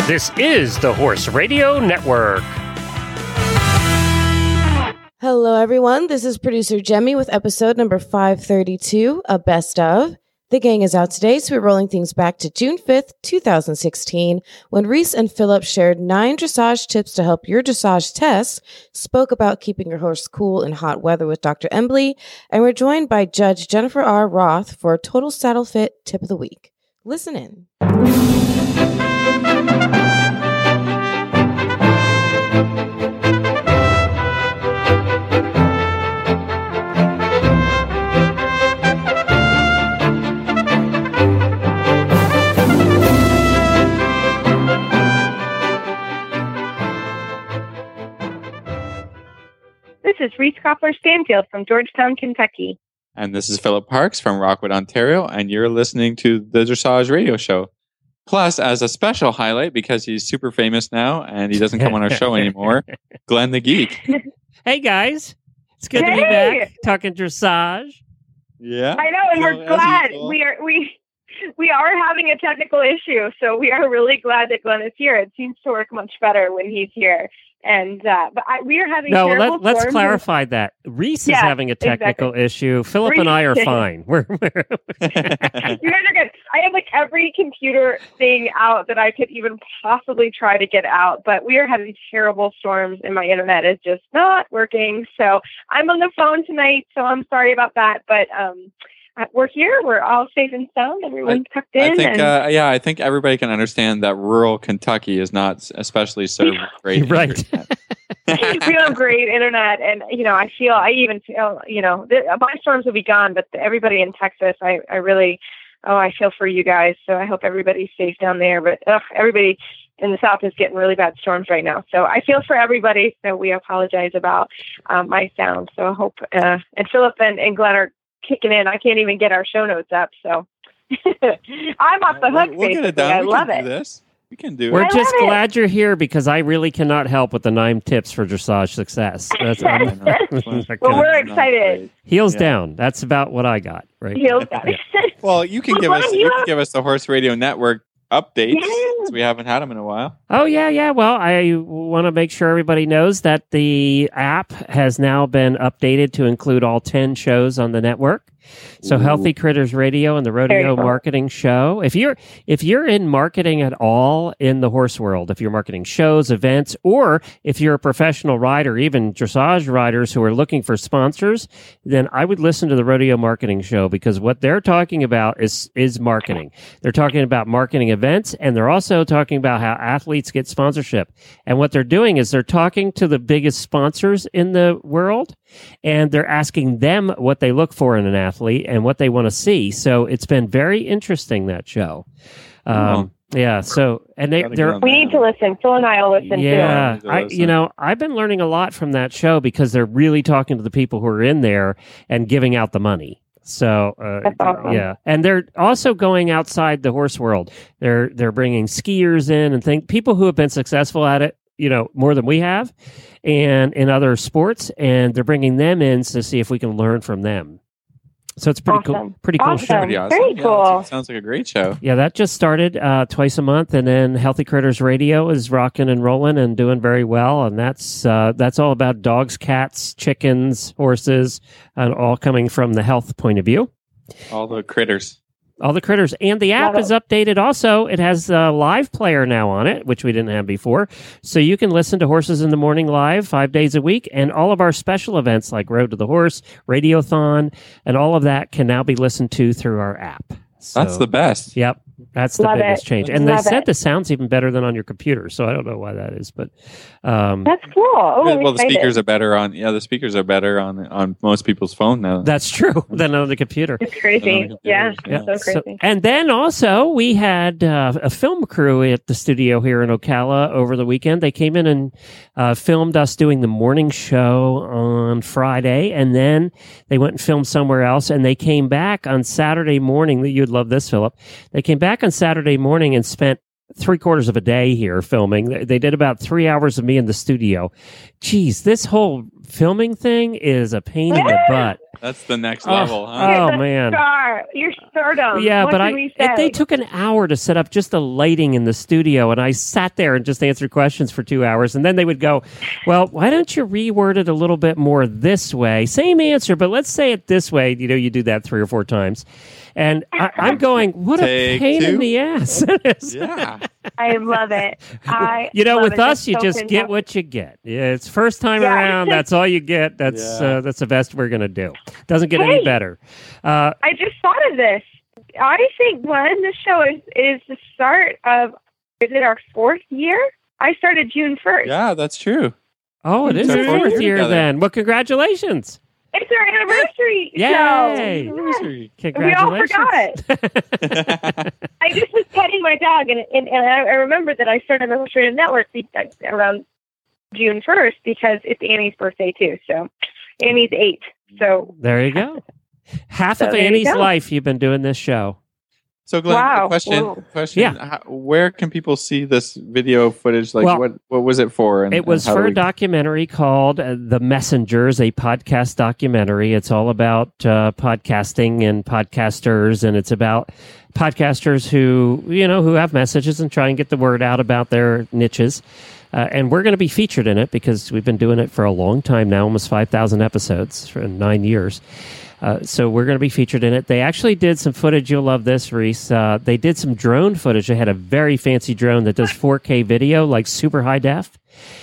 This is the Horse Radio Network. Hello, everyone. This is producer Jemmy with episode number 532 of Best Of. The gang is out today, so we're rolling things back to June 5th, 2016, when Reese and Philip shared 9 dressage tips to help your dressage tests, spoke about keeping your horse cool in hot weather with Dr. Embley, and we're joined by Judge Jennifer R. Roth for a Total Saddle Fit Tip of the Week. Listen in. This is Reese Koppler-Stanfield from Georgetown, Kentucky. And this is Philip Parks from Rockwood, Ontario, and you're listening to the Dressage Radio Show. Plus, as a special highlight, because he's super famous now and he doesn't come on our show anymore, Glenn the Geek. Hey, guys. It's good to be back talking dressage. Yeah. I know, and we're glad. We are having a technical issue, so we are really glad that Glenn is here. It seems to work much better when he's here. And we are having let's clarify that. Reese is having a technical issue. Philip and I are fine. You guys are good. I have like every computer thing out that I could even possibly try to get out, but we are having terrible storms and my internet is just not working. So I'm on the phone tonight, so I'm sorry about that. But we're here. We're all safe and sound. Everyone's tucked in. I think everybody can understand that rural Kentucky is not especially served with great right. We have great internet, and I even feel my storms will be gone, but everybody in Texas, I feel for you guys. So I hope everybody's safe down there. But everybody in the South is getting really bad storms right now. So I feel for everybody. So we apologize about my sound. So I hope and Philip and Glenn are kicking in. I can't even get our show notes up, so I'm off the hook. We'll get it done. I love it. We can do it. We're just glad you're here because I really cannot help with the 9 tips for dressage success. Well, we're excited. Heels down. That's about what I got. Right. Heels down. Well, you can give us the Horse Radio Network updates. Since we haven't had them in a while. Oh, yeah. Well, I want to make sure everybody knows that the app has now been updated to include all 10 shows on the network. So Healthy Critters Radio and the Rodeo Marketing Show. If you're in marketing at all in the horse world, if you're marketing shows, events, or if you're a professional rider, even dressage riders who are looking for sponsors, then I would listen to the Rodeo Marketing Show because what they're talking about is marketing. They're talking about marketing events, and they're also talking about how athletes get sponsorship. And what they're doing is they're talking to the biggest sponsors in the world, and they're asking them what they look for in an athlete and what they want to see. So it's been very interesting, that show. Yeah. So, and we need to listen. Phil and I will listen. Yeah. I've been learning a lot from that show because they're really talking to the people who are in there and giving out the money. So, that's awesome. Yeah. And they're also going outside the horse world. They're bringing skiers in and people who have been successful at it, more than we have and in other sports. And they're bringing them in to see if we can learn from them. So it's pretty cool. Pretty cool show. Awesome. Very cool. Sounds like a great show. Yeah, that just started twice a month, and then Healthy Critters Radio is rocking and rolling and doing very well. And that's all about dogs, cats, chickens, horses, and all coming from the health point of view. All the critters. And the app is updated also. It has a live player now on it, which we didn't have before. So you can listen to Horses in the Morning live 5 days a week. And all of our special events like Road to the Horse, Radiothon, and all of that can now be listened to through our app. So, that's the best. Yep. That's the biggest change. And they said the sound's even better than on your computer. So I don't know why that is, but that's cool. Well, the speakers are better on most people's phone now. That's true than on the computer. It's crazy. Yeah. So crazy. So, and then also we had a film crew at the studio here in Ocala over the weekend. They came in and filmed us doing the morning show on Friday, and then they went and filmed somewhere else, and they came back on Saturday morning. You'd love this, Philip. They came back on Saturday morning and spent 3/4 of a day here filming. They did about 3 hours of me in the studio geez, this whole filming thing is a pain in the butt. That's the next level, huh? Oh, man. You're stardom. Yeah, what but they took an hour to set up just the lighting in the studio, and I sat there and just answered questions for 2 hours, and then they would go, well, why don't you reword it a little bit more this way? Same answer, but let's say it this way. You know, you do that 3 or 4 times. And I'm going, what a pain in the ass. Yeah. I love it. With us, you just get what you get. Yeah, it's first time around. That's all you get. That's the best we're going to do. Doesn't get any better. I just thought of this. I think, Glenn, this show is the start of, is it our 4th year? I started June 1st. Yeah, that's true. Oh, it is our 4th year then. Well, congratulations. It's our anniversary show. Anniversary. Congratulations. We all forgot it. I just was petting my dog, and I remember that I started Illustrated Network around June 1st because it's Annie's birthday, too. So Annie's 8. So there you go. Half of Annie's life you've been doing this show. So, Glenn, question. Yeah. Where can people see this video footage? Like, what was it for? It was for a documentary called The Messengers, a podcast documentary. It's all about podcasting and podcasters, and it's about podcasters who have messages and try and get the word out about their niches. And we're going to be featured in it because we've been doing it for a long time now, almost 5,000 episodes for 9 years. So we're going to be featured in it. They actually did some footage. You'll love this, Reese. They did some drone footage. They had a very fancy drone that does 4K video, like super high def.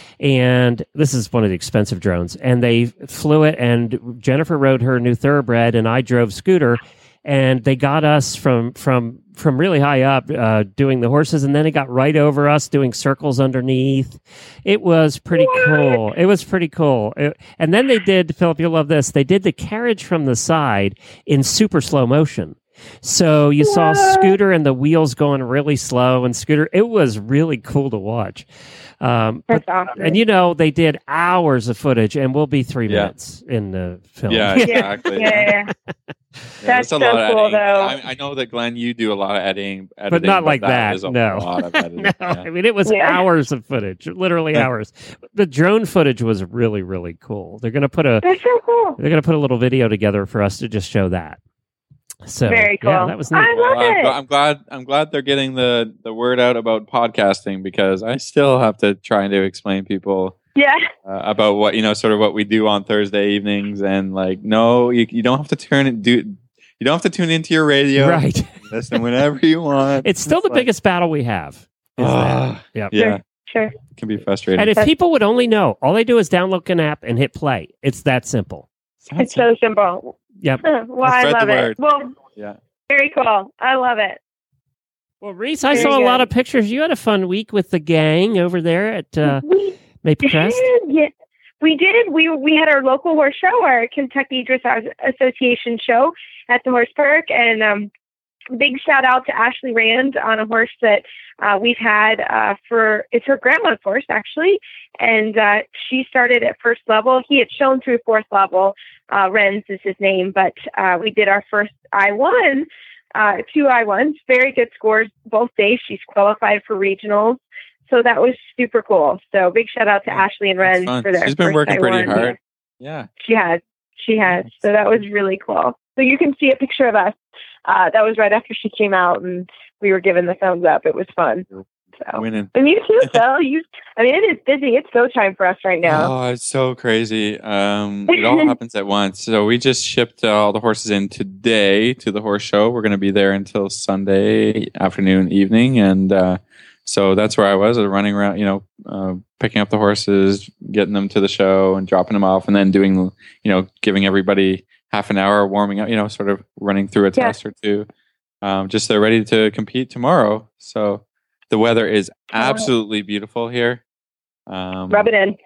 And this is one of the expensive drones. And they flew it, and Jennifer rode her new Thoroughbred, and I drove Scooter. And they got us from really high up doing the horses, and then it got right over us doing circles underneath. It was pretty cool. It was pretty cool. And then they did, Philip, you'll love this, they did the carriage from the side in super slow motion. So you saw Scooter and the wheels going really slow, and Scooter, it was really cool to watch. That's awesome. And they did hours of footage, and we'll be 3 minutes in the film. Yeah, exactly. Yeah. That's so cool, editing. though. I know that, Glenn, you do a lot of editing, but not like that. Is a no, lot of editing. no. Yeah. I mean, it was hours of footage, literally hours. The drone footage was really, really cool. They're going to put That's so cool. They're going to put a little video together for us to just show that. So very cool. Yeah, that was neat. I love it. I'm glad they're getting the word out about podcasting, because I still have to try and explain people about what sort of what we do on Thursday evenings, and like, no, you don't have to you don't have to tune into your radio. Right. Listen whenever you want. It's still the biggest battle we have. Yeah. Sure. It can be frustrating. And if people would only know, all they do is download an app and hit play. It's that simple. It's so simple. Yep. Well, I love it. Well, very cool. I love it. Well, Reese, I saw a lot of pictures. You had a fun week with the gang over there at Maple Crest. Yeah. We did. We had our local horse show, our Kentucky Dressage Association show at the horse park, and big shout out to Ashley Rand on a horse that we've had it's her grandma's horse actually, and she started at first level. He had shown through fourth level. Renz is his name, but we did our first I1, 2 I1s, very good scores both days. She's qualified for regionals. So that was super cool. So big shout out to Ashley and Ren for their She's been working pretty hard. Yeah. She has. So that was really cool. So you can see a picture of us. That was right after she came out, and we were given the thumbs up. It was fun. So. Winning. And you too, Phil. It is busy. It's go time for us right now. Oh, it's so crazy. It all happens at once. So we just shipped all the horses in today to the horse show. We're going to be there until Sunday afternoon, evening, and so that's where I was running around, picking up the horses, getting them to the show and dropping them off, and then doing, giving everybody half an hour warming up, sort of running through a test or two. Just they're ready to compete tomorrow. So the weather is absolutely beautiful here. Rub it in.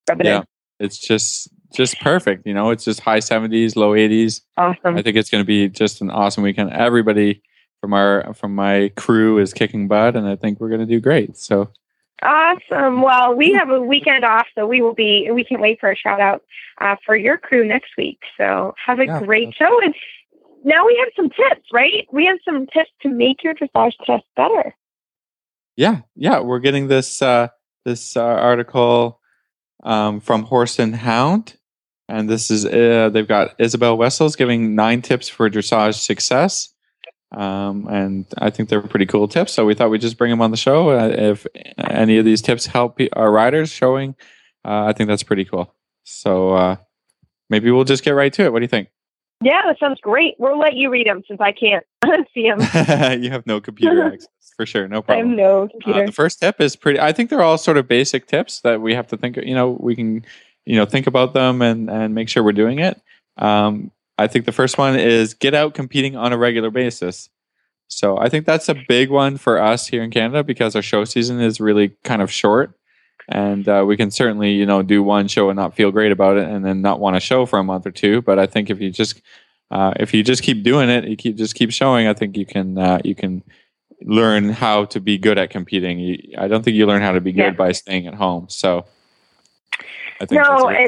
It's just perfect. It's just high 70s, low 80s. Awesome. I think it's going to be just an awesome weekend. Everybody from my crew is kicking butt, and I think we're going to do great. So awesome. Well, we have a weekend off, so we can't wait for a shout out for your crew next week. So have a great show. And now we have some tips, right? We have some tips to make your dressage test better. Yeah. We're getting this article from Horse and Hound. And this is, they've got Isabel Wessels giving 9 tips for dressage success. And I think they're pretty cool tips. So we thought we'd just bring them on the show. If any of these tips help our riders showing, I think that's pretty cool. So maybe we'll just get right to it. What do you think? Yeah, that sounds great. We'll let you read them since I can't see them. You have no computer access, for sure. No problem. I have no computer. The first tip is pretty, I think they're all sort of basic tips that we have to think, we can, think about them and make sure we're doing it. I think the first one is get out competing on a regular basis. So I think that's a big one for us here in Canada because our show season is really kind of short. And we can certainly, do one show and not feel great about it and then not want to show for a month or two. But I think if you just keep doing it, you keep showing, I think you can learn how to be good at competing. I don't think you learn how to be good by staying at home. So I think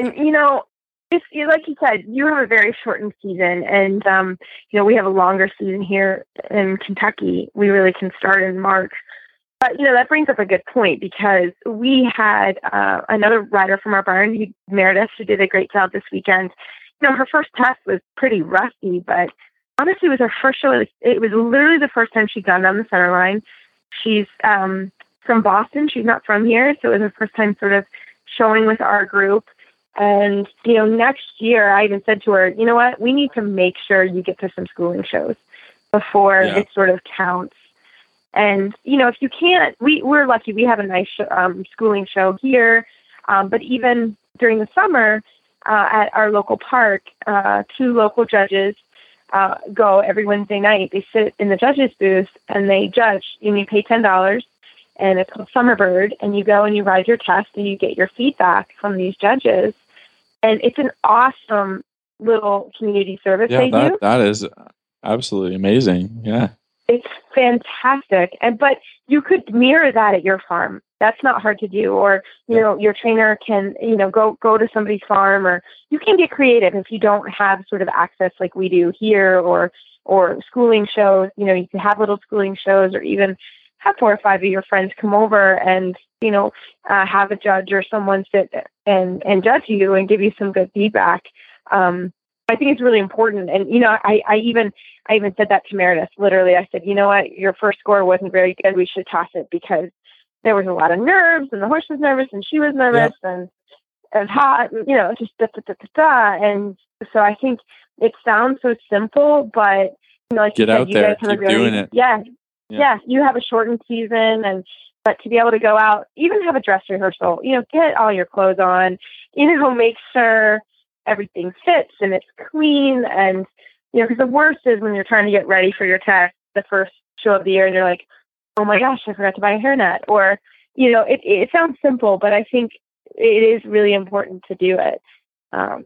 just like you said, you have a very shortened season, and we have a longer season here in Kentucky. We really can start in March. But that brings up a good point because we had another rider from our barn, Meredith, who did a great job this weekend. Her first test was pretty rusty, but honestly, it was her first show. It was literally the first time she'd gone down the center line. She's from Boston. She's not from here, so it was her first time sort of showing with our group. And, next year, I even said to her, you know what, we need to make sure you get to some schooling shows before it sort of counts. And, if you can't, we're lucky. We have a nice schooling show here. But even during the summer at our local park, 2 local judges go every Wednesday night. They sit in the judges' booth and they judge. And you pay $10, and it's called Summerbird. And you go and you ride your test and you get your feedback from these judges. And it's an awesome little community service they do. That is absolutely amazing. Yeah. It's fantastic. But you could mirror that at your farm. That's not hard to do. Or, your trainer can, go to somebody's farm, or you can get creative if you don't have sort of access like we do here or schooling shows. You can have little schooling shows, or even have 4 or 5 of your friends come over and, have a judge or someone sit and judge you and give you some good feedback. I think it's really important. And, I even said that to Meredith. Literally, I said, you know what, your first score wasn't very good. We should toss it because there was a lot of nerves, and the horse was nervous, and she was nervous, and it was hot, just And so I think it sounds so simple, but, like get you said, out there, keep doing it. Yeah, you have a shortened season, but to be able to go out, even have a dress rehearsal, get all your clothes on, make sure everything fits and it's clean. And, because the worst is when you're trying to get ready for your test, the first show of the year, and you're like, oh my gosh, I forgot to buy a hairnet. Or, it sounds simple, but I think it is really important to do it. So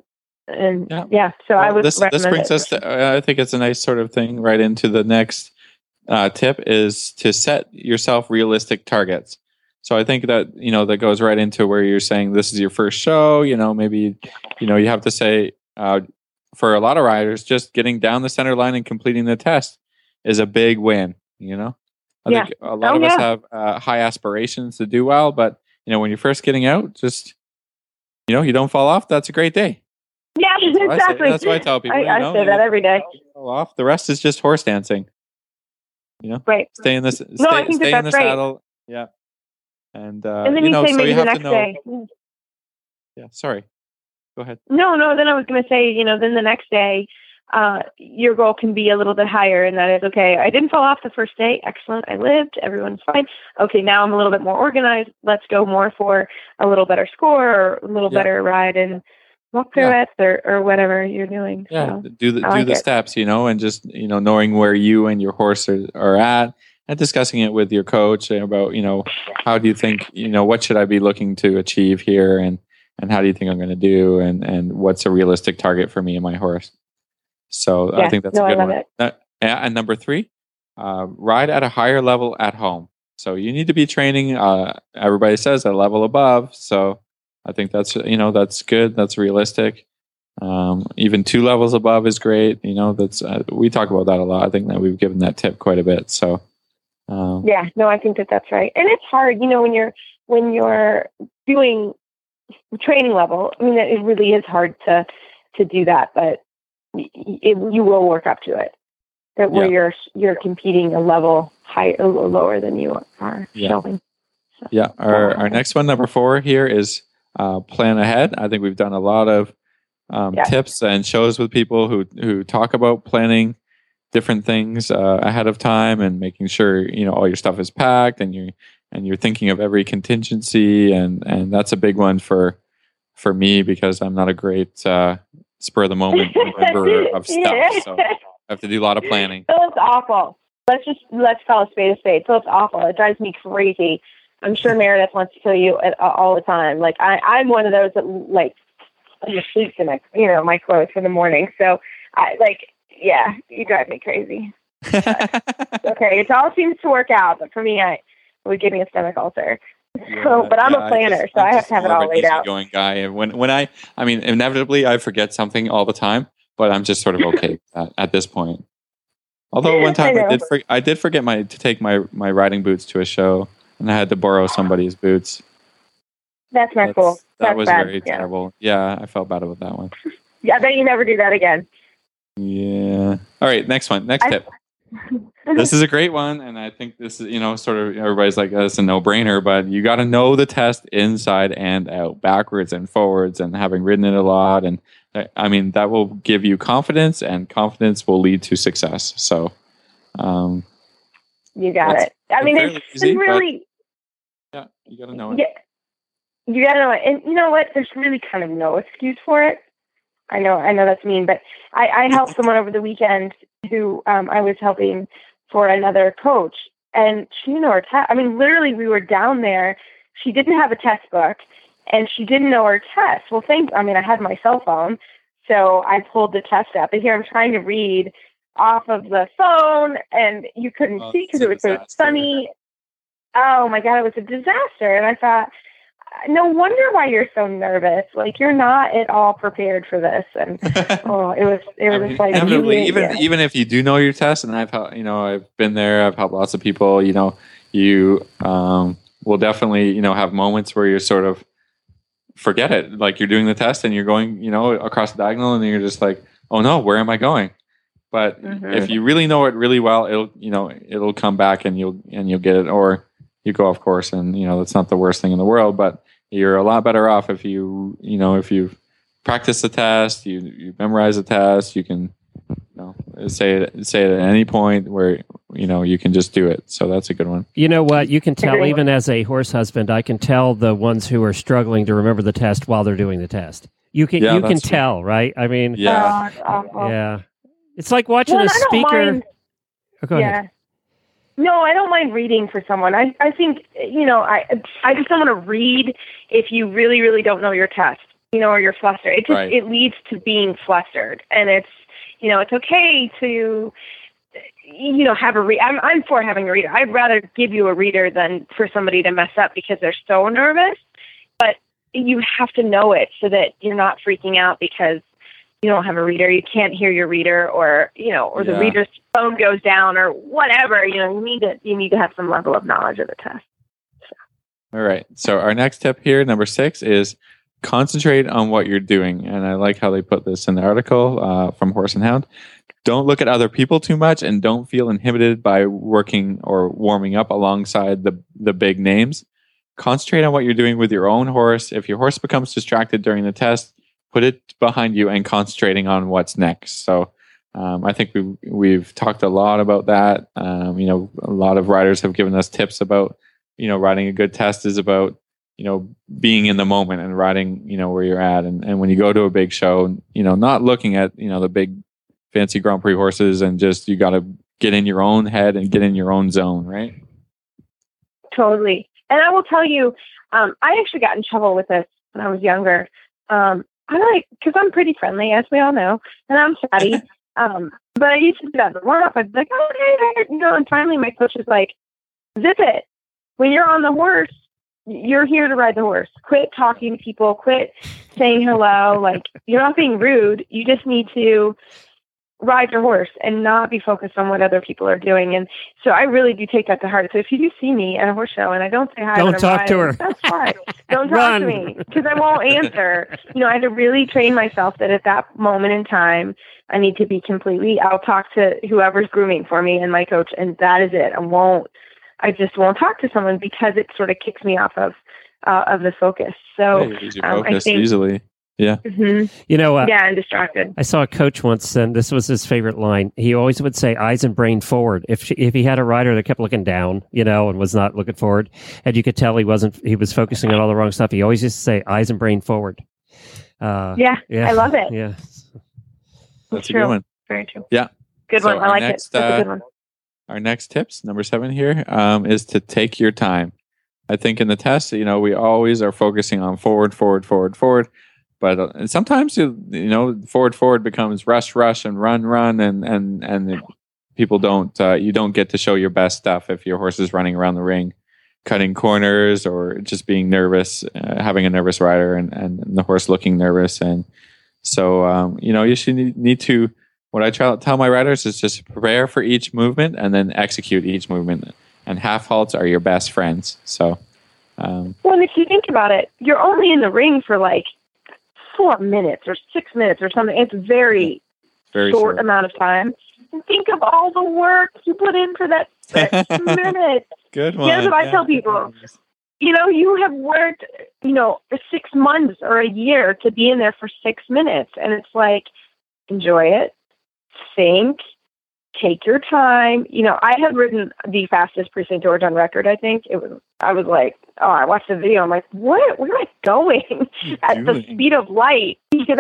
I would recommend this brings us to, I think it's a nice sort of thing right into the next tip is to set yourself realistic targets. So I think that, that goes right into where you're saying this is your first show, maybe, you have to say, for a lot of riders, just getting down the center line and completing the test is a big win, I think a lot of us have high aspirations to do well, but, when you're first getting out, just, you don't fall off. That's a great day. Yeah, exactly. That's why I tell people. I say that every day. Fall off. The rest is just horse dancing. Right. Stay in the saddle. Yeah. And then you say maybe the next day. Yeah. Sorry. Go ahead. No. Then I was going to say, then the next day, your goal can be a little bit higher, and that is, okay, I didn't fall off the first day. Excellent. I lived. Everyone's fine. Okay. Now I'm a little bit more organized. Let's go more for a little better score or a little better ride and walk through it or whatever you're doing. Yeah. So, do the steps, and just, knowing where you and your horse are at, and discussing it with your coach about, how do you think, what should I be looking to achieve here? And how do you think I'm going to do? And what's a realistic target for me and my horse? So I think that's a good one. And number 3, ride at a higher level at home. So you need to be training, everybody says, a level above. So I think that's, that's good. That's realistic. Even 2 levels above is great. That's, we talk about that a lot. I think that we've given that tip quite a bit. So, I think that's right. And it's hard, when you're doing training level. I mean, it really is hard to do that, but you will work up to it. Where you're competing a level higher or lower than you are showing. So. Yeah. Our next one, number 4 here, is plan ahead. I think we've done a lot of tips and shows with people who talk about planning different things ahead of time and making sure all your stuff is packed and you're thinking of every contingency, and that's a big one for me because I'm not a great spur of the moment remember of stuff. So I have to do a lot of planning. Philip's awful. Let's call a spade a spade. Philip's awful. It drives me crazy. I'm sure Meredith wants to kill you all the time. Like I'm one of those that sleeps in my clothes for the morning. So you drive me crazy. Okay, it all seems to work out, but for me, it would give me a stomach ulcer. But I'm a planner, so I have to have it all laid out. Going guy, and when I mean, inevitably I forget something all the time, but I'm just sort of okay with that at this point. Although one time I did forget to take my riding boots to a show, and I had to borrow somebody's boots. That's not cool. That was very terrible. Yeah, I felt bad about that one. Yeah, I bet you never do that again. Yeah. All right, next one. Next tip. This is a great one, and I think this is, sort of everybody's like, it's a no-brainer, but you got to know the test inside and out, backwards and forwards, and having ridden it a lot. And I mean, that will give you confidence, and confidence will lead to success. So, you got it. I mean, it's really, you got to know it. Yeah, you got to know it. And you know what? There's really kind of no excuse for it. I know that's mean, but I helped someone over the weekend who I was helping for another coach, and she didn't know her test. I mean, literally, we were down there. She didn't have a test book, and she didn't know her test. Well, I had my cell phone, so I pulled the test up. And here I'm trying to read off of the phone, and you couldn't see because it was so sunny. Oh my God, it was a disaster. And I thought, no wonder why you're so nervous. Like, you're not at all prepared for this. And it was just like, even if you do know your test, and I've been there, I've helped lots of people, you will definitely, have moments where you're sort of forget it. Like, you're doing the test and you're going, across the diagonal, and you're just like, oh no, where am I going? But if you really know it really well, it'll come back and you'll get it, or you go off course, and that's not the worst thing in the world, but you're a lot better off if you practice the test, you memorize the test, you can say it at any point where you can just do it. So that's a good one. You know what? You can tell, even as a horse husband, I can tell the ones who are struggling to remember the test while they're doing the test. You can tell, right? I mean, yeah. It's like watching a speaker. Go ahead. No, I don't mind reading for someone. I think, I just don't want to read if you really, really don't know your test, or you're flustered. It just, it leads to being flustered. And it's, it's okay to, have a read. I'm for having a reader. I'd rather give you a reader than for somebody to mess up because they're so nervous. But you have to know it so that you're not freaking out because you don't have a reader, you can't hear your reader, or the reader's phone goes down, or whatever. You need to have some level of knowledge of the test. All right. So our next tip here, number 6, is concentrate on what you're doing. And I like how they put this in the article from Horse and Hound. Don't look at other people too much, and don't feel inhibited by working or warming up alongside the big names. Concentrate on what you're doing with your own horse. If your horse becomes distracted during the test, put it behind you and concentrating on what's next. So I think we've talked a lot about that. A lot of riders have given us tips about, riding a good test is about, being in the moment and riding, where you're at. And when you go to a big show, not looking at, the big fancy Grand Prix horses, and just, you got to get in your own head and get in your own zone, right? Totally. And I will tell you, I actually got in trouble with this when I was younger. Because I'm pretty friendly, as we all know, and I'm chatty. But I used to do that in the warm-up. I'd be like, oh, hey, and finally my coach is like, zip it. When you're on the horse, you're here to ride the horse. Quit talking to people. Quit saying hello. Like, you're not being rude. You just need to ride your horse and not be focused on what other people are doing. And so I really do take that to heart. So if you do see me at a horse show and I don't say hi, don't talk to her. That's fine. Don't talk to me because I won't answer. I had to really train myself that at that moment in time, I need to be I'll talk to whoever's grooming for me and my coach, and that is it. I just won't talk to someone because it sort of kicks me off of the focus. So you lose your focus I think, easily. Yeah. Mm-hmm. I'm distracted. I saw a coach once, and this was his favorite line. He always would say eyes and brain forward. If he had a rider that kept looking down, and was not looking forward, and you could tell he was focusing on all the wrong stuff, he always used to say eyes and brain forward. Yeah, I love it. Yeah. That's a good one. Very true. Yeah. Good one. I like it. That's a good one. Our next tips, number 7 here, is to take your time. I think in the test, we always are focusing on forward. But sometimes, forward becomes rush, and run, and people don't. You don't get to show your best stuff if your horse is running around the ring, cutting corners, or just being nervous, having a nervous rider, and the horse looking nervous. And so, you should need to. What I tell my riders is just prepare for each movement and then execute each movement. And half halts are your best friends. So, well, and if you think about it, you're only in the ring for like 4 minutes or 6 minutes or something. It's very short amount of time. And think of all the work you put in for that 6 minutes. Good one. That's what I tell people. You have worked, for 6 months or a year to be in there for 6 minutes. And it's like, enjoy it, think, take your time. I had ridden the fastest Pre-St. George on record, I think. I was like, I watched the video. I'm like, what? Where am I going at the speed of light?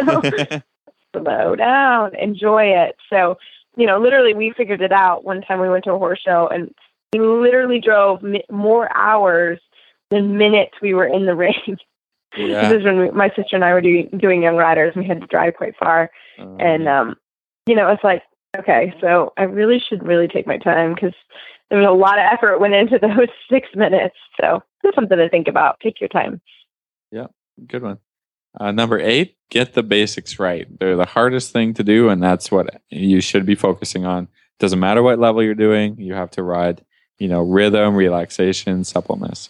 Slow down, enjoy it. So, literally we figured it out one time we went to a horse show and we literally drove more hours than minutes we were in the ring. Yeah. This is when my sister and I were doing Young Riders and we had to drive quite far. And, it's like, okay, so I really should take my time because there was a lot of effort went into those 6 minutes. So that's something to think about. Take your time. Yeah, good one. Number 8, get the basics right. They're the hardest thing to do, and that's what you should be focusing on. Doesn't matter what level you're doing. You have to ride, rhythm, relaxation, suppleness,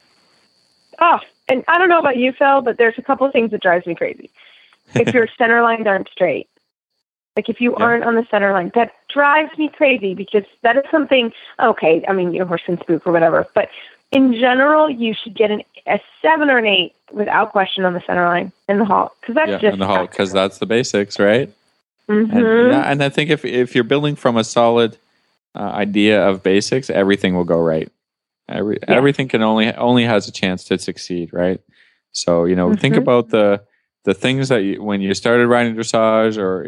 Oh, and I don't know about you, Phil, but there's a couple of things that drives me crazy. If your center lines aren't straight. Like if you aren't on the center line, that drives me crazy because that is something, okay, I mean, your horse can spook or whatever, but in general, you should get a 7 or an 8 without question on the center line in the halt. Because that's just in the halt, because that's the basics, right? Mm-hmm. And I think if you're building from a solid idea of basics, everything will go right. Everything can only has a chance to succeed, right? So, think about the things that when you started riding dressage, or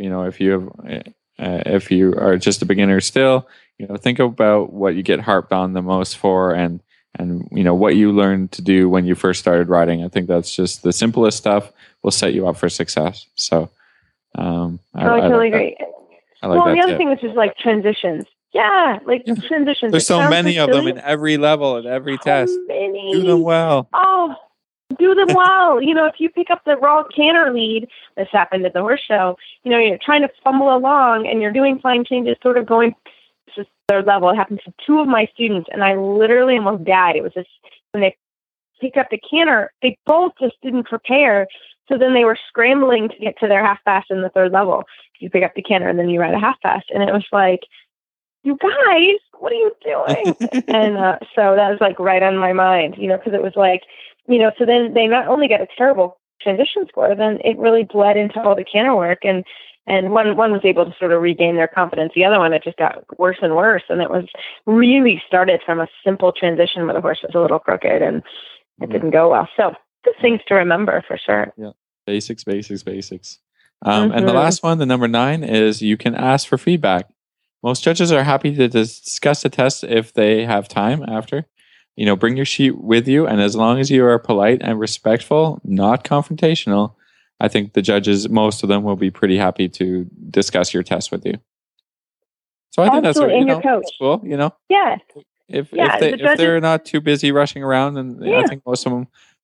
if you are just a beginner still, think about what you get harped on the most for, and what you learned to do when you first started riding. I think that's just the simplest stuff will set you up for success. So, I totally agree. I like that. The other thing is just like transitions. Yeah, transitions. There's so many of them in every level, at every test. Many. Do them well. Oh. Do them well. If you pick up the raw canter lead, this happened at the horse show, you're trying to fumble along and you're doing flying changes, sort of going to the 3rd level. It happened to 2 of my students and I literally almost died. It was just when they picked up the canter, they both just didn't prepare. So then they were scrambling to get to their half fast in the 3rd level. You pick up the canter and then you ride a half fast. And it was like, you guys, what are you doing? And so that was like right on my mind, because it was like, so then they not only got a terrible transition score, then it really bled into all the canter work. And one was able to sort of regain their confidence. The other one, it just got worse and worse. And it was really started from a simple transition where the horse was a little crooked and it didn't go well. So just things to remember for sure. Yeah. Basics. And the last one, the number 9, is you can ask for feedback. Most judges are happy to discuss the test if they have time after. Bring your sheet with you, and as long as you are polite and respectful, not confrontational, I think the judges, most of them, will be pretty happy to discuss your test with you. So I think that's cool. Yeah. If they're not too busy rushing around, and I think most of them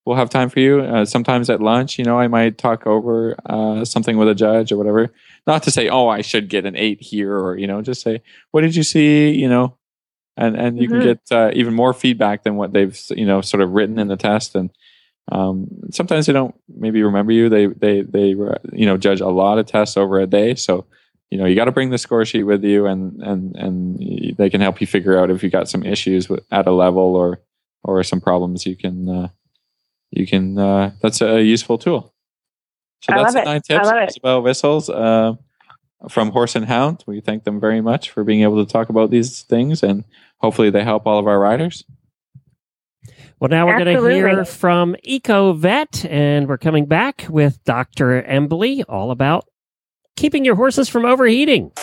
we'll have time for you. Sometimes at lunch, I might talk over something with a judge or whatever. Not to say, oh, I should get an 8 here, or just say, what did you see? And you can get even more feedback than what they've sort of written in the test. And sometimes they don't maybe remember you. They judge a lot of tests over a day, so you got to bring the score sheet with you, and they can help you figure out if you got some issues at a level or some problems. You can that's a useful tool. So that's the 9 tips. Isabel Whistles from Horse and Hound. We thank them very much for being able to talk about these things, and hopefully they help all of our riders. Well, now we're going to hear from EcoVet, and we're coming back with Dr. Embley, all about keeping your horses from overheating.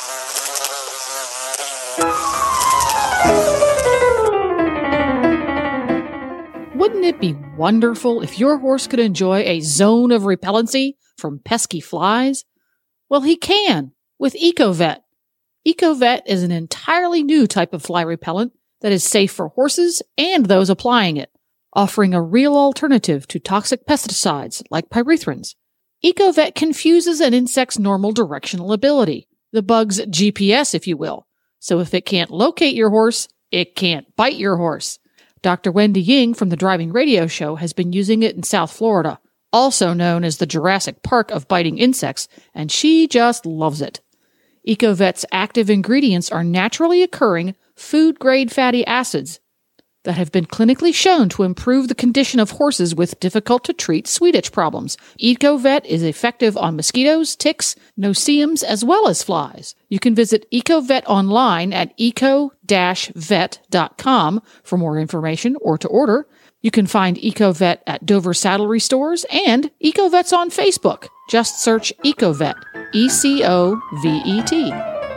Wouldn't it be wonderful if your horse could enjoy a zone of repellency from pesky flies? Well, he can with EcoVet. EcoVet is an entirely new type of fly repellent that is safe for horses and those applying it, offering a real alternative to toxic pesticides like pyrethrins. EcoVet confuses an insect's normal directional ability, the bug's GPS, if you will. So if it can't locate your horse, it can't bite your horse. Dr. Wendy Ying from the Driving Radio Show has been using it in South Florida, also known as the Jurassic Park of biting insects, and she just loves it. EcoVet's active ingredients are naturally occurring food-grade fatty acids that have been clinically shown to improve the condition of horses with difficult-to-treat sweet itch problems. EcoVet is effective on mosquitoes, ticks, no-see-ums, as well as flies. You can visit EcoVet online at eco-vet.com for more information or to order. You can find EcoVet at Dover Saddlery Stores and EcoVet's on Facebook. Just search EcoVet, EcoVet.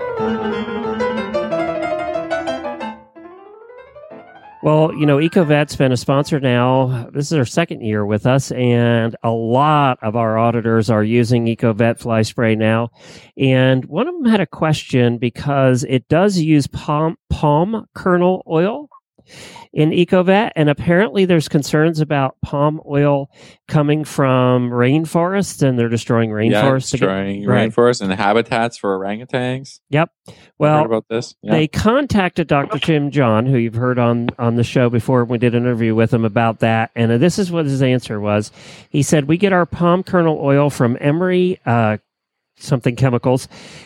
Well, EcoVet's been a sponsor now. This is our second year with us, and a lot of our auditors are using EcoVet fly spray now. And one of them had a question because it does use palm kernel oil in EcoVet, and apparently there's concerns about palm oil coming from rainforests, and they're destroying rainforests. Rainforests and habitats for orangutans. Yep. Well, heard about this. Yeah. They contacted Dr. Jim John, who you've heard on the show before. We did an interview with him about that, and this is what his answer was. He said, we get our palm kernel oil from Emery something chemicals.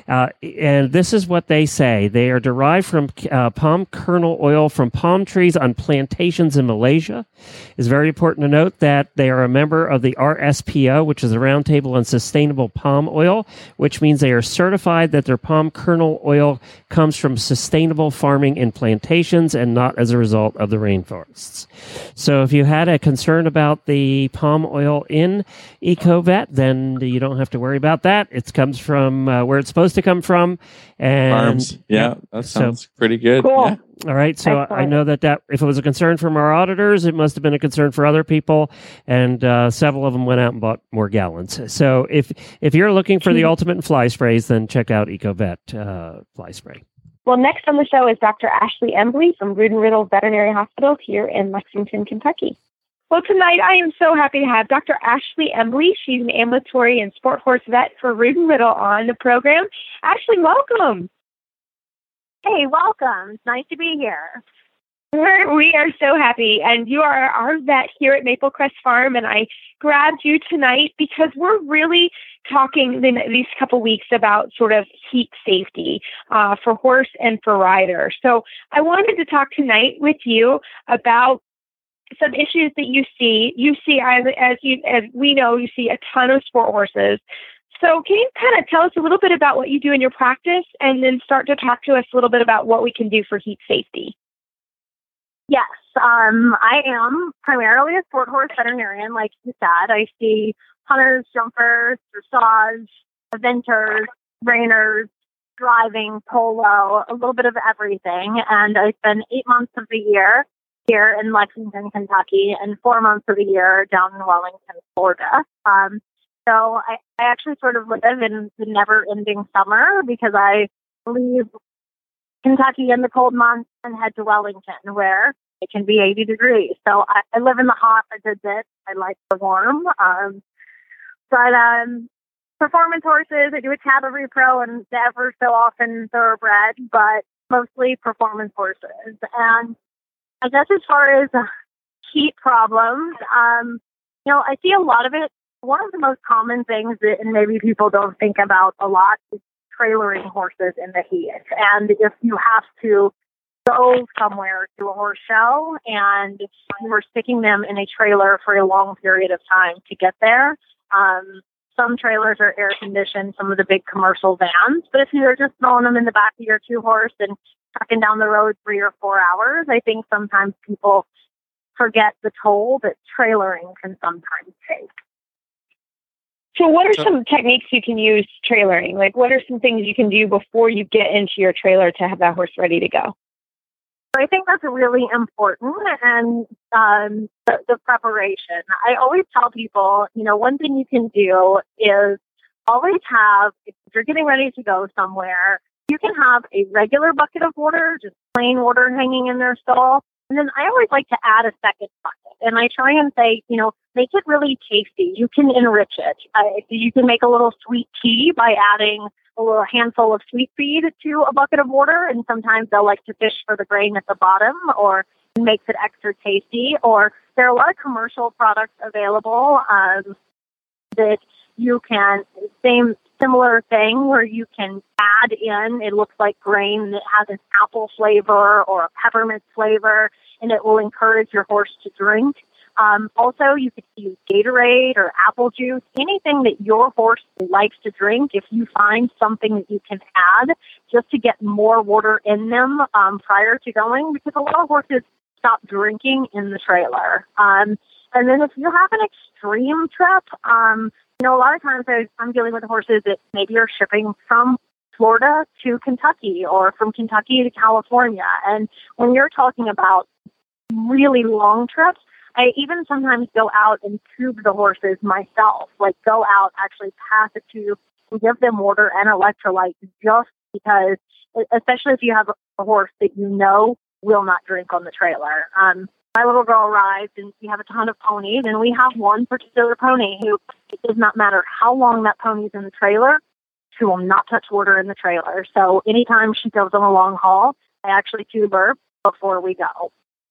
And this is what they say. They are derived from palm kernel oil from palm trees on plantations in Malaysia. It's very important to note that they are a member of the RSPO, which is the Roundtable on Sustainable Palm Oil, which means they are certified that their palm kernel oil comes from sustainable farming in plantations and not as a result of the rainforests. So if you had a concern about the palm oil in EcoVet, then you don't have to worry about that. It comes from where it's supposed to come from. And farms. Yeah, that sounds pretty good. Cool. Yeah. All right. So Excellent. I know that if it was a concern from our auditors, it must have been a concern for other people. And several of them went out and bought more gallons. So if you're looking for the ultimate in fly sprays, then check out EcoVet fly spray. Well, next on the show is Dr. Ashley Embley from Rood and Riddle Veterinary Hospital here in Lexington, Kentucky. Well, tonight I am so happy to have Dr. Ashley Embley. She's an ambulatory and sport horse vet for Rood and Riddle on the program. Ashley, welcome. Hey, welcome. It's nice to be here. We are so happy. And you are our vet here at Maple Crest Farm. And I grabbed you tonight because we're really talking these couple weeks about sort of heat safety for horse and for rider. So I wanted to talk tonight with you about some issues that you see. You see, as we know, you see a ton of sport horses. So can you kind of tell us a little bit about what you do in your practice and then start to talk to us a little bit about what we can do for heat safety? Yes, I am primarily a sport horse veterinarian, like you said. I see hunters, jumpers, dressage, eventers, reiners, driving, polo, a little bit of everything. And I spend 8 months of the year here in Lexington, Kentucky, and 4 months of the year down in Wellington, Florida. So I actually sort of live in the never-ending summer because I leave Kentucky in the cold months and head to Wellington, where It can be 80 degrees. So I live in the hot a good bit. I like the warm. But performance horses, I do a Cavalry Pro and ever so often thoroughbred, but mostly performance horses. And I guess as far as heat problems, I see a lot of it. One of the most common things that and maybe people don't think about a lot is trailering horses in the heat. And if you have to go somewhere to a horse show and you were sticking them in a trailer for a long period of time to get there, some trailers are air conditioned, some of the big commercial vans. But if you're just throwing them in the back of your 2-horse and trucking down the road 3 or 4 hours, I think sometimes people forget the toll that trailering can sometimes take. So what are some techniques you can use trailering? Like, what are some things you can do before you get into your trailer to have that horse ready to go? I think that's really important, and the preparation. I always tell people, one thing you can do is always have, if you're getting ready to go somewhere, you can have a regular bucket of water, just plain water hanging in their stall. And then I always like to add a second bucket. And I try and say, make it really tasty. You can enrich it. You can make a little sweet tea by adding a little handful of sweet feed to a bucket of water. And sometimes they'll like to fish for the grain at the bottom, or it makes it extra tasty. Or there are a lot of commercial products available that you can, similar thing where you can add in, it looks like grain that has an apple flavor or a peppermint flavor, and it will encourage your horse to drink. Also, you could use Gatorade or apple juice, anything that your horse likes to drink. If you find something that you can add just to get more water in them prior to going, because a lot of horses stop drinking in the trailer. And then if you have an extreme trip, a lot of times I'm dealing with horses that maybe are shipping from Florida to Kentucky or from Kentucky to California. And when you're talking about really long trips, I even sometimes go out and tube the horses myself, like go out, actually pass a tube and give them water and electrolytes just because, especially if you have a horse that will not drink on the trailer. My little girl rides, and we have a ton of ponies, and we have one particular pony who, it does not matter how long that pony's in the trailer, she will not touch water in the trailer. So anytime she goes on a long haul, I actually tube her before we go.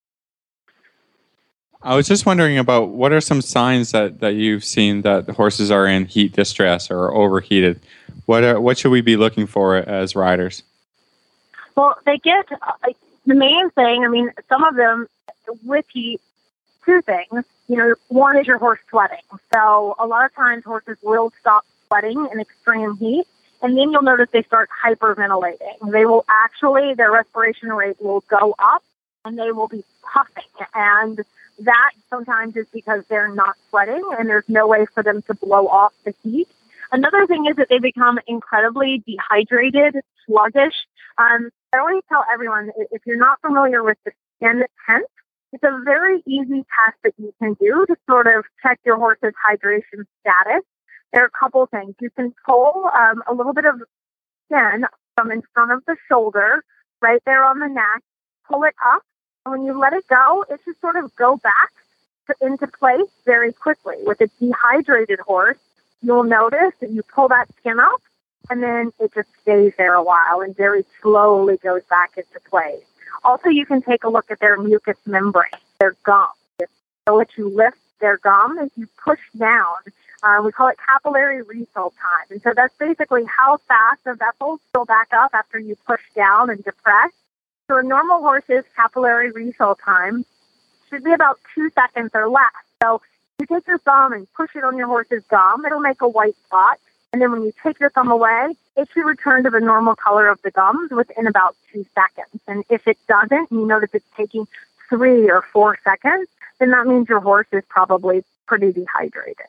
I was just wondering about what are some signs that you've seen that the horses are in heat distress or overheated? What should we be looking for as riders? Well, they get the main thing. Some of them with heat, 2 things. One is your horse sweating. So a lot of times horses will stop sweating in extreme heat, and then you'll notice they start hyperventilating. They will actually, their respiration rate will go up, and they will be puffing. And that sometimes is because they're not sweating, and there's no way for them to blow off the heat. Another thing is that they become incredibly dehydrated, sluggish. I always tell everyone, if you're not familiar with the skin test, it's a very easy test that you can do to sort of check your horse's hydration status. There are a couple things. You can pull a little bit of skin from in front of the shoulder, right there on the neck, pull it up, and when you let it go, it should sort of go back into place very quickly. With a dehydrated horse, you'll notice that you pull that skin up, and then it just stays there a while and very slowly goes back into place. Also, you can take a look at their mucous membrane, their gum. So if you lift their gum, if you push down, we call it capillary refill time. And so that's basically how fast the vessels fill back up after you push down and depress. So a normal horse's capillary refill time should be about 2 seconds or less. So you take your thumb and push it on your horse's gum, it'll make a white spot. And then when you take your thumb away, it should return to the normal color of the gums within about 2 seconds. And if it doesn't, and you notice it's taking 3 or 4 seconds, then that means your horse is probably pretty dehydrated.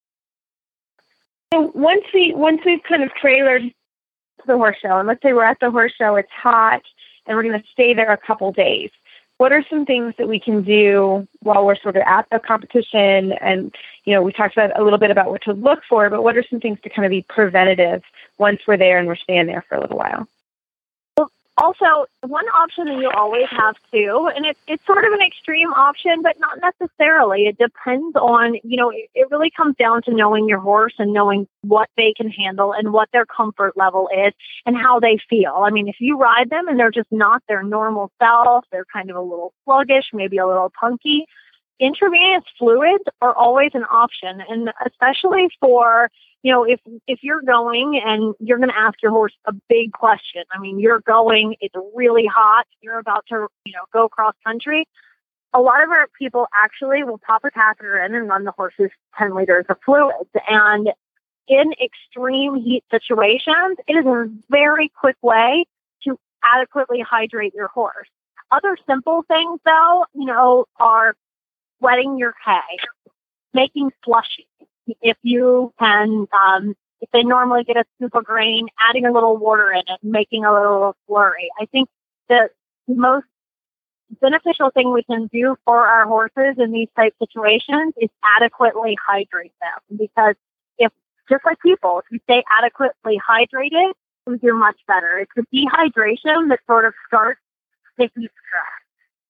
So once we've kind of trailered to the horse show, and let's say we're at the horse show, it's hot, and we're going to stay there a couple days, what are some things that we can do while we're sort of at the competition? And, we talked about a little bit about what to look for, but what are some things to kind of be preventative once we're there and we're staying there for a little while? Well, Also, one option that you always have too, and it's sort of an extreme option, but not necessarily. It depends on, it really comes down to knowing your horse and knowing what they can handle and what their comfort level is and how they feel. I mean, if you ride them and they're just not their normal self, they're kind of a little sluggish, maybe a little punky, intravenous fluids are always an option. And especially for, if you're going and you're going to ask your horse a big question, I mean, you're going, it's really hot, you're about to, go cross country. A lot of our people actually will pop a catheter in and run the horses 10 liters of fluids. And in extreme heat situations, it is a very quick way to adequately hydrate your horse. Other simple things, though, are wetting your hay, making slushy. If you can, if they normally get a scoop of grain, adding a little water in it, making a little slurry. I think the most beneficial thing we can do for our horses in these type situations is adequately hydrate them. Because if, just like people, if you stay adequately hydrated, we do much better. It's the dehydration that sort of starts taking stress.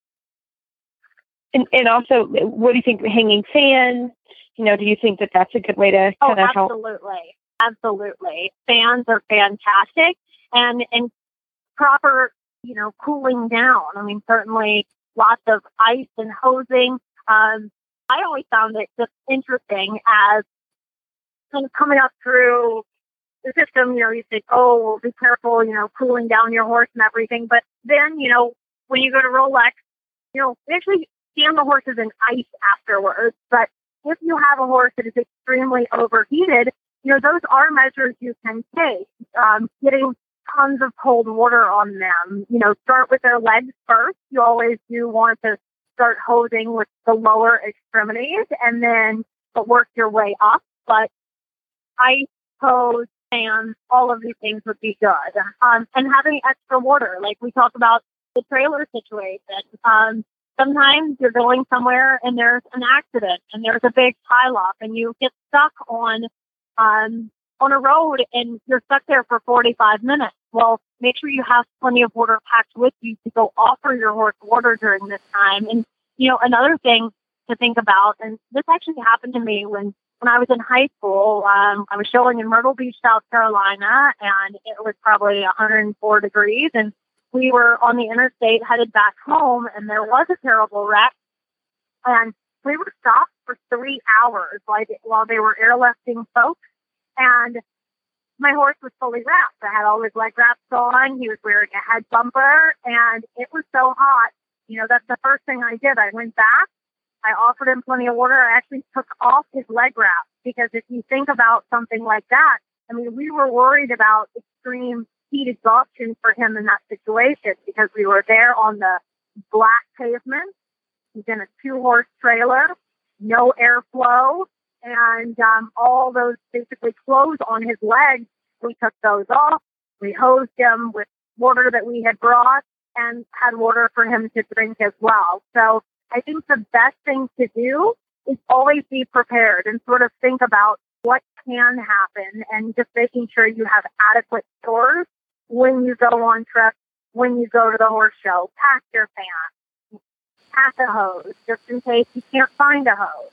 And also, what do you think? Hanging fans? Do you think that that's a good way to kind of help? Absolutely. Fans are fantastic, and proper, cooling down. I mean, certainly lots of ice and hosing. I always found it just interesting as kind of coming up through the system. You think, oh, well, be careful, cooling down your horse and everything. But then, when you go to Rolex, they actually stand the horses in ice afterwards. But if you have a horse that is extremely overheated, those are measures you can take. Getting tons of cold water on them. Start with their legs first. You always do want to start hosing with the lower extremities and then work your way up. But ice, hose, fans, all of these things would be good. And having extra water, like we talked about the trailer situation. Sometimes you're going somewhere and there's an accident and there's a big pileup and you get stuck on a road and you're stuck there for 45 minutes. Well, make sure you have plenty of water packed with you to go offer your horse water during this time. And, another thing to think about, and this actually happened to me when I was in high school. I was showing in Myrtle Beach, South Carolina, and it was probably 104 degrees. And we were on the interstate headed back home, and there was a terrible wreck. And we were stopped for 3 hours while they were airlifting folks. And my horse was fully wrapped. I had all his leg wraps on. He was wearing a head bumper, and it was so hot. That's the first thing I did. I went back. I offered him plenty of water. I actually took off his leg wrap because if you think about something like that, I mean, we were worried about extreme heat exhaustion for him in that situation because we were there on the black pavement. He's in a 2-horse trailer, no airflow, and all those basically clothes on his legs. We took those off. We hosed him with water that we had brought and had water for him to drink as well. So I think the best thing to do is always be prepared and sort of think about what can happen and just making sure you have adequate stores when you go on trips, when you go to the horse show. Pack your fan, pack a hose, just in case you can't find a hose.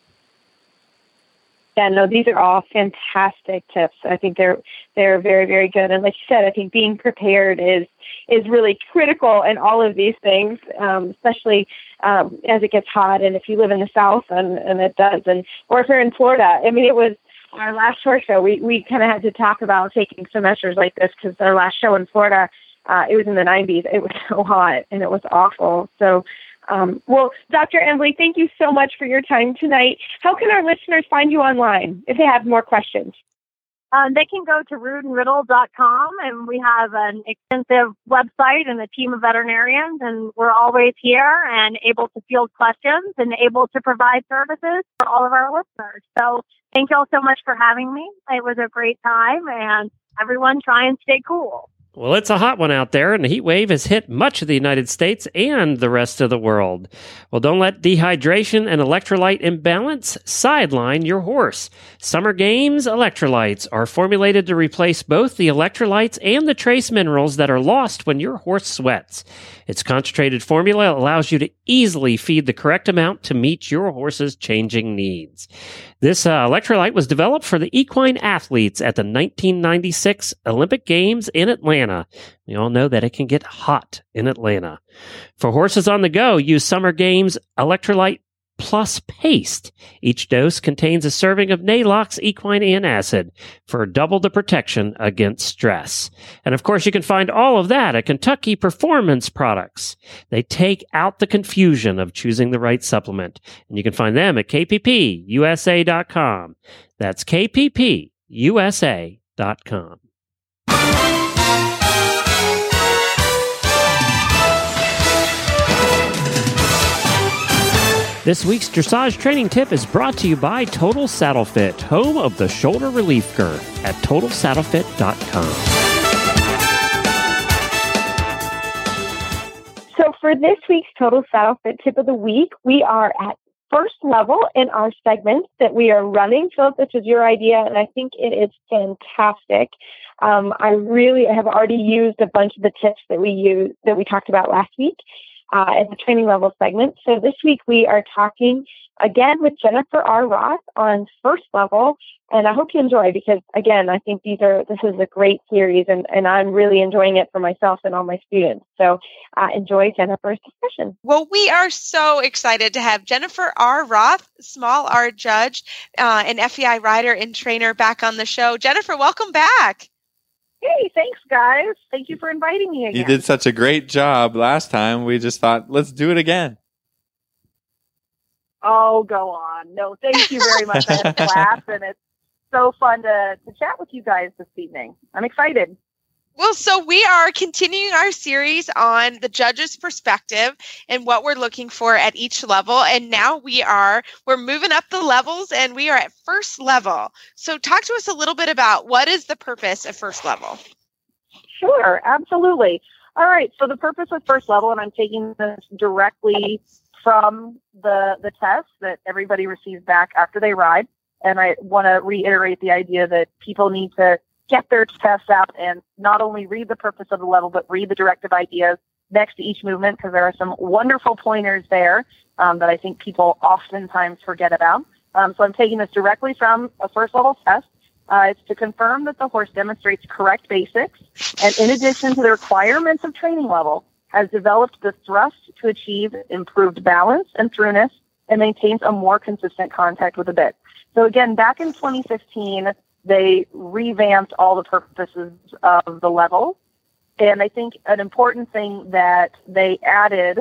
Yeah, no, these are all fantastic tips. I think they're very, very good. And like you said, I think being prepared is really critical in all of these things, especially as it gets hot. And if you live in the South, and it does, or if you're in Florida, I mean, it was our last horse show. We kind of had to talk about taking some measures like this because our last show in Florida, it was in the 90s. It was so hot and it was awful. So, well, Dr. Embley, thank you so much for your time tonight. How can our listeners find you online if they have more questions? They can go to rootandriddle.com, and we have an extensive website and a team of veterinarians, and we're always here and able to field questions and able to provide services for all of our listeners. So thank you all so much for having me. It was a great time, and everyone try and stay cool. Well, it's a hot one out there, and the heat wave has hit much of the United States and the rest of the world. Well, don't let dehydration and electrolyte imbalance sideline your horse. Summer Games electrolytes are formulated to replace both the electrolytes and the trace minerals that are lost when your horse sweats. Its concentrated formula allows you to easily feed the correct amount to meet your horse's changing needs. This electrolyte was developed for the equine athletes at the 1996 Olympic Games in Atlanta. We all know that it can get hot in Atlanta. For horses on the go, use Summer Games Electrolyte Plus Paste. Each dose contains a serving of Nalox equine antacid for double the protection against stress. And of course, you can find all of that at Kentucky Performance Products. They take out the confusion of choosing the right supplement. And you can find them at kppusa.com. That's kppusa.com. This week's dressage training tip is brought to you by Total Saddle Fit, home of the shoulder relief girth at TotalSaddleFit.com. So for this week's Total Saddle Fit tip of the week, we are at first level in our segment that we are running. Philip, this was your idea, and I think it is fantastic. I really have already used a bunch of the tips that we talked about last week. In the training level segment. So this week we are talking again with Jennifer R. Roth on first level. And I hope you enjoy because, again, I think this is a great series and I'm really enjoying it for myself and all my students. So enjoy Jennifer's discussion. Well, we are so excited to have Jennifer R. Roth, small R judge, an FEI rider and trainer back on the show. Jennifer, welcome back. Hey, thanks, guys. Thank you for inviting me again. You did such a great job last time. We just thought, let's do it again. Oh, go on. No, thank you very much. I had a class, and it's so fun to chat with you guys this evening. I'm excited. Well, so we are continuing our series on the judge's perspective and what we're looking for at each level. And now we're moving up the levels and we are at first level. So talk to us a little bit about what is the purpose of first level? Sure, absolutely. All right. So the purpose of first level, and I'm taking this directly from the test that everybody receives back after they ride. And I want to reiterate the idea that people need to get their tests out and not only read the purpose of the level, but read the directive ideas next to each movement, because there are some wonderful pointers there that I think people oftentimes forget about. So I'm taking this directly from a first level test. It's to confirm that the horse demonstrates correct basics, and in addition to the requirements of training level, has developed the thrust to achieve improved balance and throughness and maintains a more consistent contact with the bit. So again, back in 2015, they revamped all the purposes of the level. And I think an important thing that they added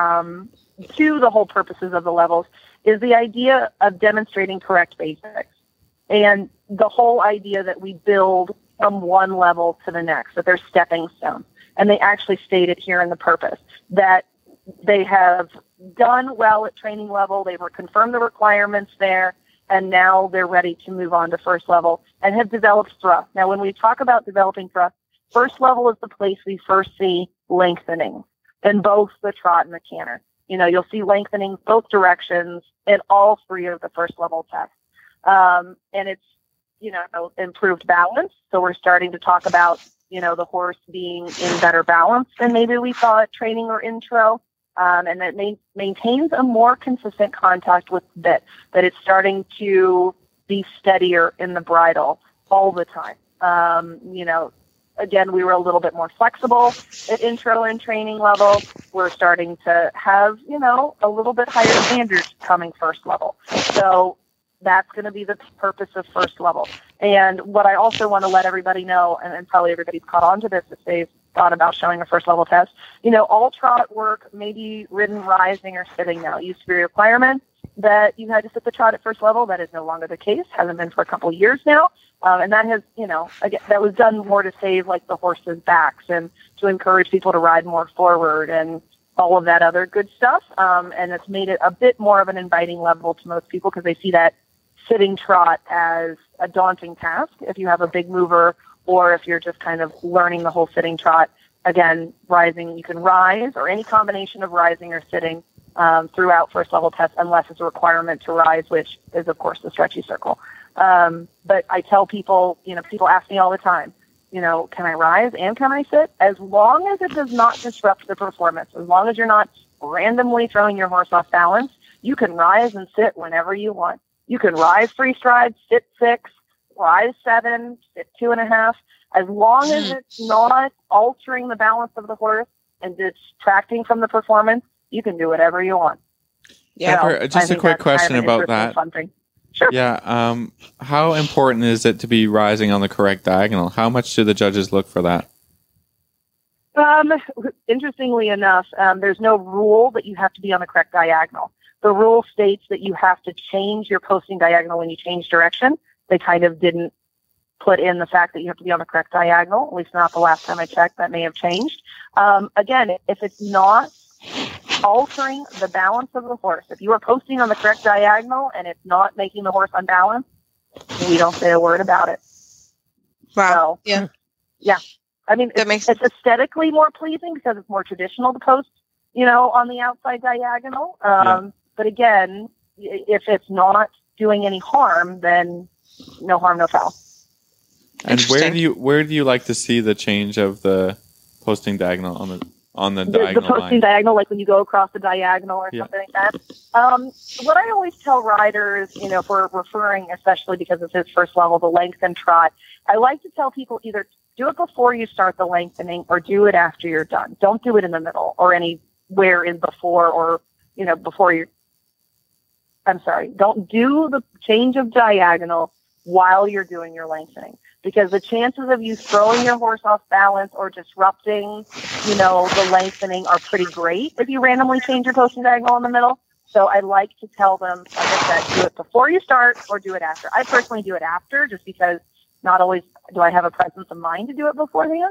to the whole purposes of the levels is the idea of demonstrating correct basics. And the whole idea that we build from one level to the next, that they're stepping stones. And they actually stated here in the purpose that they have done well at training level. They've confirmed the requirements there. And now they're ready to move on to first level and have developed thrust. Now, when we talk about developing thrust, first level is the place we first see lengthening in both the trot and the canter. You know, you'll see lengthening both directions in all three of the first level tests. And it's, improved balance. So we're starting to talk about, the horse being in better balance than maybe we saw at training or intro. And that maintains a more consistent contact with the bit, that it's starting to be steadier in the bridle all the time. Again, we were a little bit more flexible at intro and training level. We're starting to have, a little bit higher standards coming first level. So that's going to be the purpose of first level. And what I also want to let everybody know, and probably everybody's caught on to this if they've thought about showing a first level test, all trot work, maybe ridden, rising, or sitting now. It used to be a requirement that you had to sit the trot at first level. That is no longer the case. Hasn't been for a couple of years now. And that has, again, that was done more to save like the horses' backs and to encourage people to ride more forward and all of that other good stuff. And it's made it a bit more of an inviting level to most people because they see that sitting trot as a daunting task if you have a big mover or if you're just kind of learning the whole sitting trot, again, rising, you can rise or any combination of rising or sitting throughout first level tests, unless it's a requirement to rise, which is, of course, the stretchy circle. But I tell people, people ask me all the time, can I rise and can I sit? As long as it does not disrupt the performance, as long as you're not randomly throwing your horse off balance, you can rise and sit whenever you want. You can rise 3 strides, sit 6, rise 7, sit 2.5. As long as it's not altering the balance of the horse and distracting from the performance, you can do whatever you want. Yeah. Just a quick question about that. Fun thing. Sure. Yeah. How important is it to be rising on the correct diagonal? How much do the judges look for that? Interestingly enough, there's no rule that you have to be on the correct diagonal. The rule states that you have to change your posting diagonal when you change direction. They kind of didn't put in the fact that you have to be on the correct diagonal, at least not the last time I checked. That may have changed. Again, if it's not altering the balance of the horse, if you are posting on the correct diagonal and it's not making the horse unbalanced, we don't say a word about it. Wow. So, yeah. I mean, it's aesthetically more pleasing because it's more traditional to post, on the outside diagonal. But again, if it's not doing any harm, then no harm, no foul. And where do you like to see the change of the posting diagonal on the diagonal the posting line? Diagonal, like when you go across the diagonal or something like that. What I always tell riders, if we're referring, especially because it's his first level, the lengthen trot, I like to tell people either do it before you start the lengthening or do it after you're done. Don't do it in the middle or anywhere in before or, before you're, I'm sorry, don't do the change of diagonal while you're doing your lengthening, because the chances of you throwing your horse off balance or disrupting, the lengthening are pretty great if you randomly change your posting diagonal in the middle. So I like to tell them, like I said, do it before you start or do it after. I personally do it after just because not always do I have a presence of mind to do it beforehand.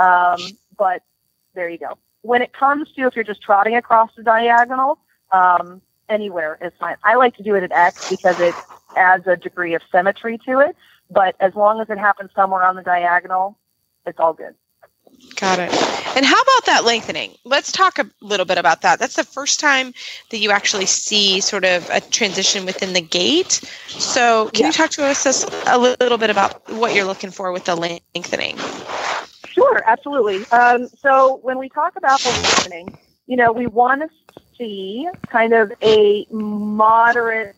But there you go. When it comes to if you're just trotting across the diagonal, anywhere is fine. I like to do it at X because it adds a degree of symmetry to it. But as long as it happens somewhere on the diagonal, it's all good. Got it. And how about that lengthening? Let's talk a little bit about that. That's the first time that you actually see sort of a transition within the gait. So can you talk to us a little bit about what you're looking for with the lengthening? Sure, absolutely. So when we talk about the lengthening, we want to see kind of a moderate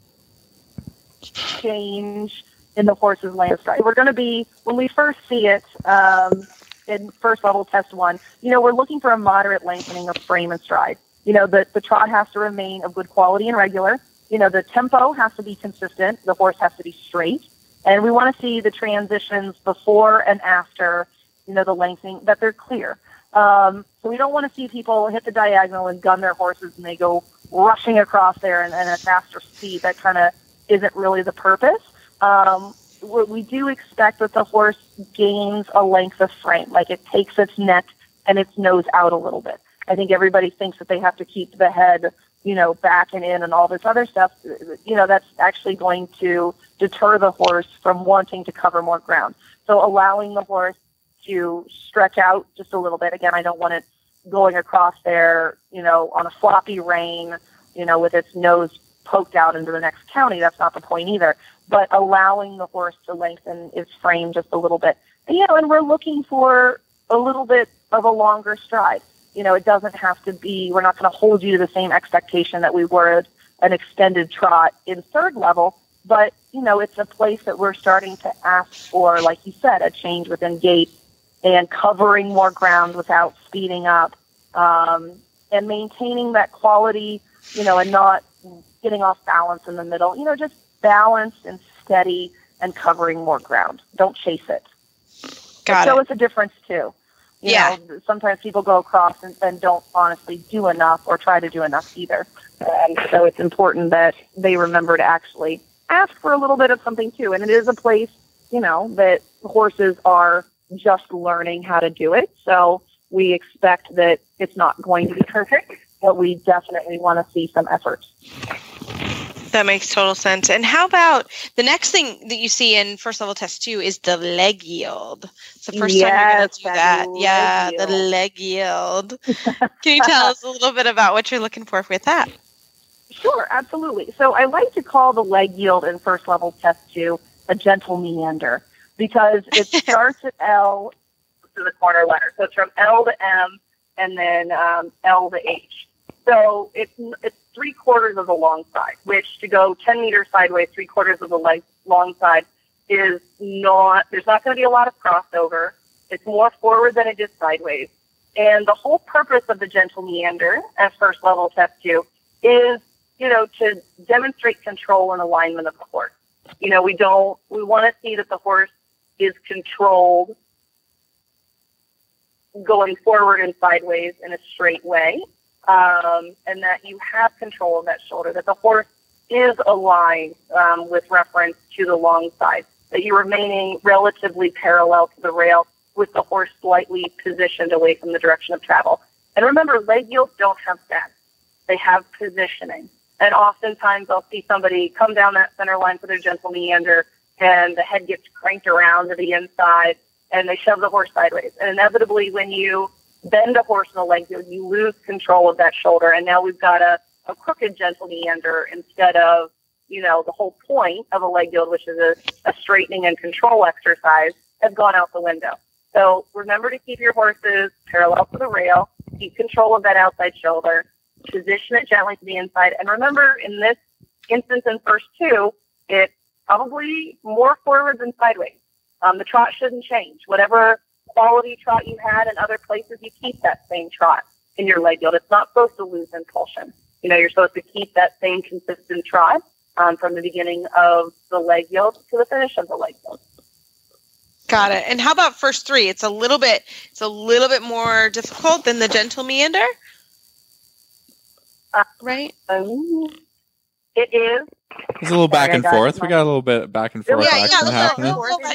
change in the horse's length stride. We're going to be, when we first see it in first level test 1, we're looking for a moderate lengthening of frame and stride. The trot has to remain of good quality and regular. The tempo has to be consistent. The horse has to be straight. And we want to see the transitions before and after, the lengthening, that they're clear. So we don't want to see people hit the diagonal and gun their horses and they go rushing across there and at a faster speed. That kind of isn't really the purpose. We do expect that the horse gains a length of frame, like it takes its neck and its nose out a little bit. I think everybody thinks that they have to keep the head, back and in and all this other stuff. That's actually going to deter the horse from wanting to cover more ground. So allowing the horse to stretch out just a little bit. Again, I don't want it going across there, on a floppy rein, with its nose poked out into the next county. That's not the point either. But allowing the horse to lengthen its frame just a little bit. And we're looking for a little bit of a longer stride. It doesn't have to be, we're not going to hold you to the same expectation that we were an extended trot in third level. But, it's a place that we're starting to ask for, like you said, a change within gait and covering more ground without speeding up, and maintaining that quality, and not getting off balance in the middle, just balanced and steady and covering more ground. Don't chase it. Got it. So it's a difference too. You know, sometimes people go across and don't honestly do enough or try to do enough either. So it's important that they remember to actually ask for a little bit of something too. And it is a place, that horses are just learning how to do it. So we expect that it's not going to be perfect, but we definitely want to see some effort. That makes total sense. And how about the next thing that you see in first level test 2 is the leg yield. It's the first time you're going to do that. Yeah, the leg yield. Can you tell us a little bit about what you're looking for with that? Sure, absolutely. So I like to call the leg yield in first level test 2 a gentle meander because it starts at L to the corner letter. So it's from L to M and then L to H. So it's 3/4 of the long side, which to go 10 meters sideways, 3/4 of the long side is not, there's not going to be a lot of crossover. It's more forward than it is sideways. And the whole purpose of the gentle meander at first level test 2 is, to demonstrate control and alignment of the horse. We want to see that the horse is controlled going forward and sideways in a straight way. And that you have control of that shoulder, that the horse is aligned with reference to the long side, that you're remaining relatively parallel to the rail with the horse slightly positioned away from the direction of travel. And remember, leg yields don't have bend. They have positioning. And oftentimes I'll see somebody come down that center line for their gentle meander and the head gets cranked around to the inside and they shove the horse sideways. And inevitably when you bend a horse in the leg yield, you lose control of that shoulder. And now we've got a crooked gentle meander instead of, the whole point of a leg yield, which is a straightening and control exercise, has gone out the window. So remember to keep your horses parallel to the rail, keep control of that outside shoulder, position it gently to the inside. And remember, in this instance in first 2, it's probably more forward than sideways. The trot shouldn't change. Whatever quality trot you had in other places, you keep that same trot in your leg yield. It's not supposed to lose impulsion. You're supposed to keep that same consistent trot from the beginning of the leg yield to the finish of the leg yield. Got it. And how about first 3? It's a little bit more difficult than the gentle meander, right? It is. There's a little back and forth. We got a little bit back and forth action happening.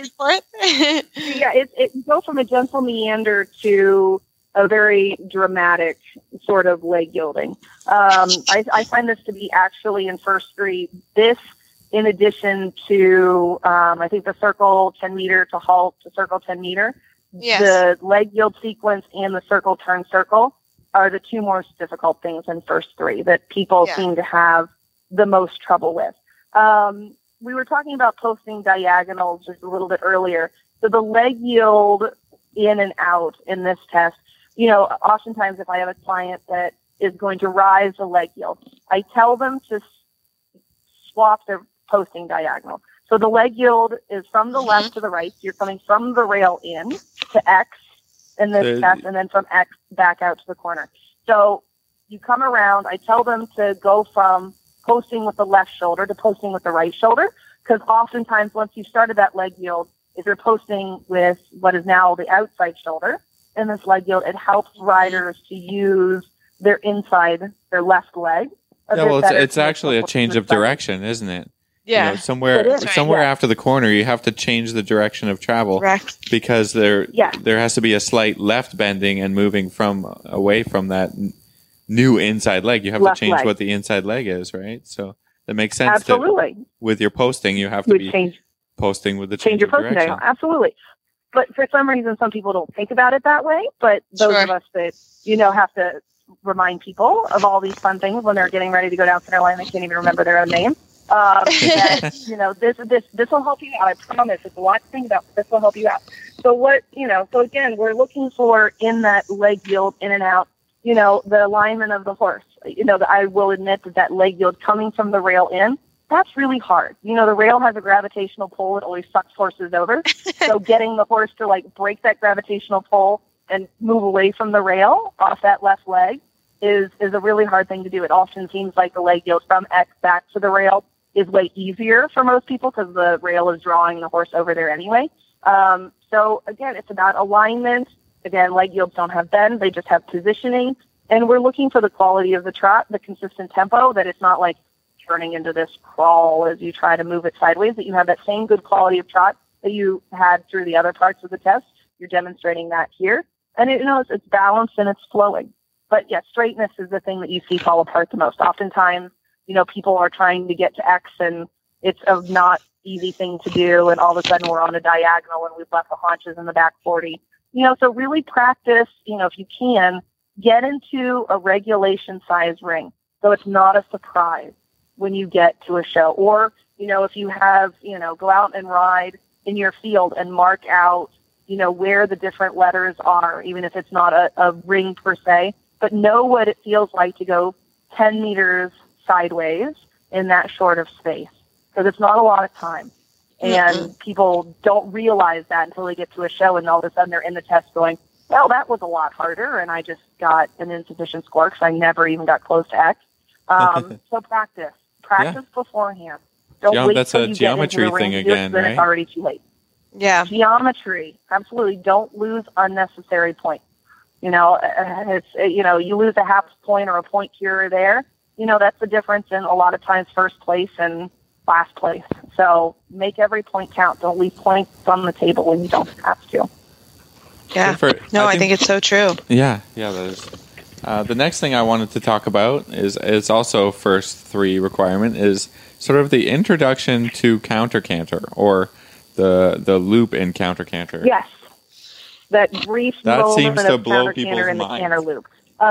It goes from a gentle meander to a very dramatic sort of leg yielding. I find this to be actually in first 3. This, in addition to, I think the circle 10 meter to halt to circle 10 meter, the leg yield sequence and the circle turn circle are the 2 most difficult things in first 3 that people seem to have the most trouble with. We were talking about posting diagonals just a little bit earlier. So the leg yield in and out in this test, oftentimes if I have a client that is going to rise the leg yield, I tell them to swap their posting diagonal. So the leg yield is from the left to the right. So you're coming from the rail in to X in this test, and then from X back out to the corner. So you come around. I tell them to go from posting with the left shoulder to posting with the right shoulder, because oftentimes once you started that leg yield, if you're posting with what is now the outside shoulder in this leg yield, it helps riders to use their left leg. It's actually a change of direction, isn't it? Yeah. Somewhere after the corner, you have to change the direction of travel. Correct. Because there has to be a slight left bending and moving away from that new inside leg. You have to change what the inside leg is, right? So that makes sense. Absolutely. With your posting, you have to be posting with the change of direction. Posting. Absolutely. But for some reason, some people don't think about it that way. But those of us that, have to remind people of all these fun things when they're getting ready to go down center line, they can't even remember their own name. This will help you out. I promise. It's a lot to think about. This will help you out. So again, we're looking for in that leg yield in and out, the alignment of the horse. I will admit that leg yield coming from the rail in, that's really hard. The rail has a gravitational pull. It always sucks horses over. So getting the horse to break that gravitational pull and move away from the rail off that left leg is a really hard thing to do. It often seems like the leg yield from X back to the rail is way easier for most people because the rail is drawing the horse over there anyway. So again, it's about alignment. Again, leg yields don't have bend. They just have positioning. And we're looking for the quality of the trot, the consistent tempo, that it's not like turning into this crawl as you try to move it sideways, that you have that same good quality of trot that you had through the other parts of the test. You're demonstrating that here. And it's balanced and it's flowing. But yeah, straightness is the thing that you see fall apart the most. Oftentimes, people are trying to get to X and it's a not easy thing to do. And all of a sudden we're on a diagonal and we've left the haunches in the back 40. So really practice, if you can, get into a regulation size ring. So it's not a surprise when you get to a show. Or, if you have, go out and ride in your field and mark out, where the different letters are, even if it's not a ring per se, but know what it feels like to go 10 meters sideways in that short of space. Because it's not a lot of time. And people don't realize that until they get to a show and all of a sudden they're in the test going, well, that was a lot harder and I just got an insufficient score because I never even got close to X. So practice beforehand. Don't wait that's till a you geometry get into the thing ring, again, then right? it's already too late. Yeah. Geometry. Absolutely. Don't lose unnecessary points. It's, you lose a half point or a point here or there. That's the difference in a lot of times first place and last place. So make every point count. Don't leave points on the table when you don't have to. Yeah. I think it's so true. Yeah. That is. The next thing I wanted to talk about is also first 3 requirement is sort of the introduction to counter canter or the loop in counter canter. Yes. That brief seems to blow counter people's canter in the minds. canter loop.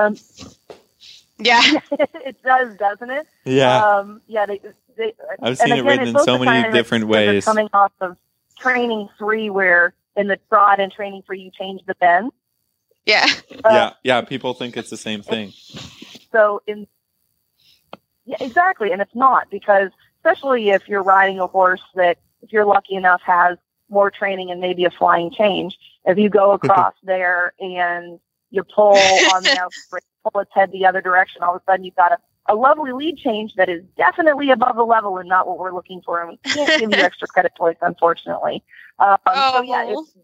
Yeah. It does, doesn't it? Yeah. I've seen it written in so many different ways. Coming off of training 3 where in the trot and training 3 you change the bend. Yeah. Yeah. People think it's the same thing. So exactly. And it's not, because especially if you're riding a horse that, if you're lucky enough, has more training and maybe a flying change, if you go across there and you pull on the outspring, pull its head the other direction, all of a sudden you've got a lovely lead change that is definitely above the level and not what we're looking for. And we can't give you extra credit points, unfortunately. It's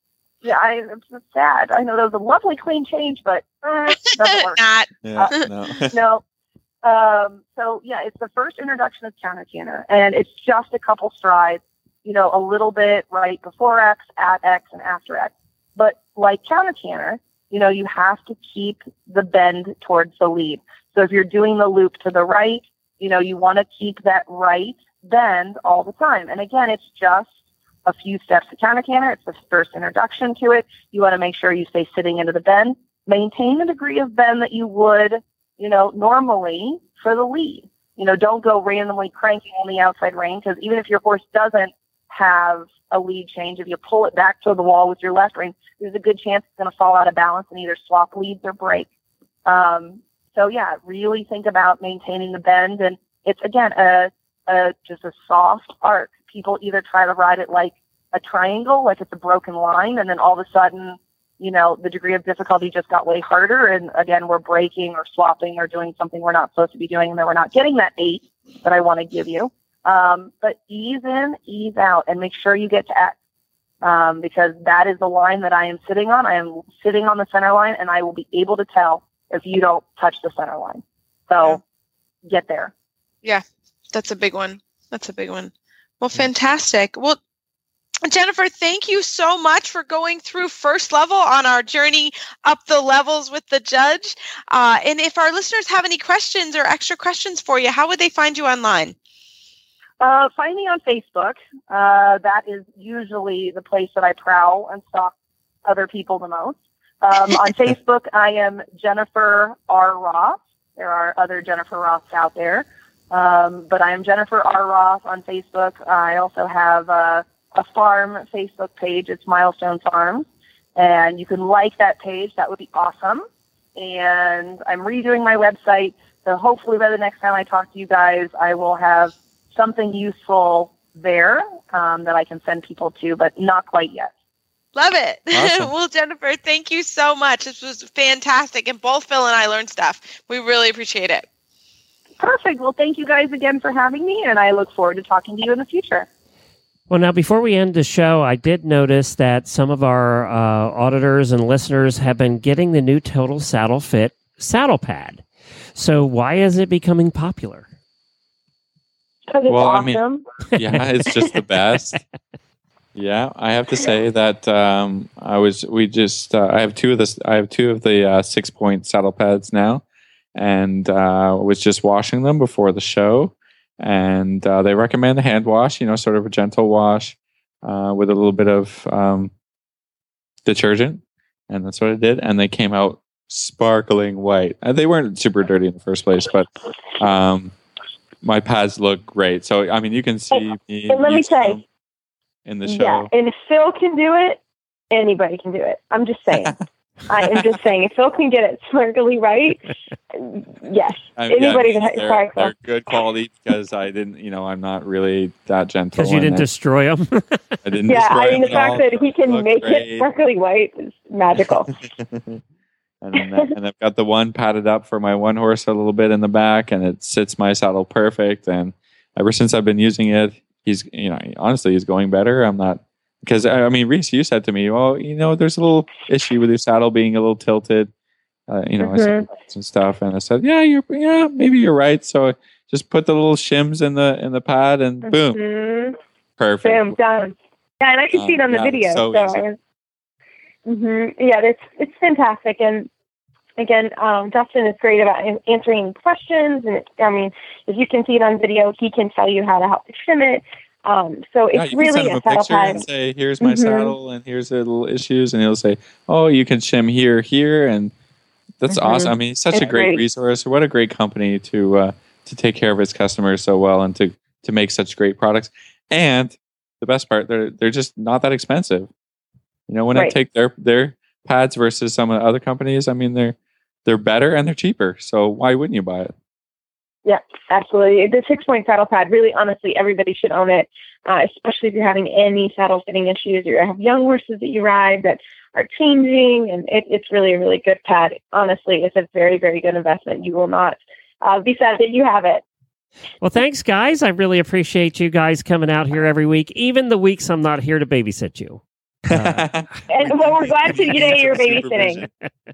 sad. I know that was a lovely clean change, but it doesn't work. Not. No. It's the first introduction of counter canter, and it's just a couple strides, a little bit right before X, at X, and after X. But like counter canter, you have to keep the bend towards the lead. So if you're doing the loop to the right, you want to keep that right bend all the time. And again, it's just a few steps to counter canter. It's the first introduction to it. You want to make sure you stay sitting into the bend. Maintain the degree of bend that you would, normally for the lead. Don't go randomly cranking on the outside rein, because even if your horse doesn't have a lead change, if you pull it back to the wall with your left rein, there's a good chance it's going to fall out of balance and either swap leads or break. Really think about maintaining the bend. And it's, again, just a soft arc. People either try to ride it like a triangle, like it's a broken line, and then all of a sudden, the degree of difficulty just got way harder. And again, we're breaking or swapping or doing something we're not supposed to be doing, and then we're not getting that 8 that I want to give you. But ease in, ease out, and make sure you get to X. Because that is the line that I am sitting on. I am sitting on the center line, and I will be able to tell if you don't touch the center line. So get there. Yeah, that's a big one. Well, fantastic. Well, Jennifer, thank you so much for going through first level on our journey up the levels with the judge. And if our listeners have any questions or extra questions for you, how would they find you online? Find me on Facebook. That is usually the place that I prowl and stalk other people the most. On Facebook, I am Jennifer R. Ross. There are other Jennifer Ross out there. But I am Jennifer R. Ross on Facebook. I also have a farm Facebook page. It's Milestone Farms. And you can like that page. That would be awesome. And I'm redoing my website. So hopefully by the next time I talk to you guys, I will have something useful there that I can send people to, but not quite yet. Love it. Awesome. Well, Jennifer, thank you so much. This was fantastic. And both Phil and I learned stuff. We really appreciate it. Perfect. Well, thank you guys again for having me, and I look forward to talking to you in the future. Well, now, before we end the show, I did notice that some of our auditors and listeners have been getting the new Total Saddle Fit saddle pad. So why is it becoming popular? Because it's awesome. It's just the best. Yeah, I have to say that I have two of the 6-point saddle pads now, and was just washing them before the show. And they recommend the hand wash, sort of a gentle wash with a little bit of detergent. And that's what I did. And they came out sparkling white. They weren't super dirty in the first place, but my pads look great. So, I mean, you can see me. And let me say, in the show. Yeah, and if Phil can do it, anybody can do it. I'm just saying. I am just saying, if Phil can get it sparkly right, yes, anybody can. They're good quality because I didn't, I'm not really that gentle. Because you didn't destroy them. I didn't. Yeah, I mean, the fact that he can make it sparkly white is magical. And I've got the one padded up for my one horse a little bit in the back, and it sits my saddle perfect. And ever since I've been using it, he's, honestly, he's going better. I'm not, because I mean, Reese, you said to me, well, there's a little issue with your saddle being a little tilted, I said some stuff, and I said, maybe you're right. So just put the little shims in the pad, and boom, perfect, boom, done. Yeah, and I can see it on the video. So yeah, it's fantastic. And again, Dustin is great about answering questions. And if you can see it on video, he can tell you how to help trim it. So it's really a saddle pad. And say, here's my saddle, and here's the little issues, and he'll say, oh, you can shim here, and that's awesome. I mean, he's such a great resource. What a great company to take care of its customers so well, and to make such great products. And the best part, they're just not that expensive. When I take their pads versus some of the other companies, I mean, they're better and they're cheaper. So why wouldn't you buy it? Yeah, absolutely. The 6-point saddle pad, really, honestly, everybody should own it, especially if you're having any saddle fitting issues, or you have young horses that you ride that are changing, and it's really a really good pad. Honestly, it's a very, very good investment. You will not be sad that you have it. Well, thanks, guys. I really appreciate you guys coming out here every week, even the weeks I'm not here to babysit you. And we're glad today you're babysitting.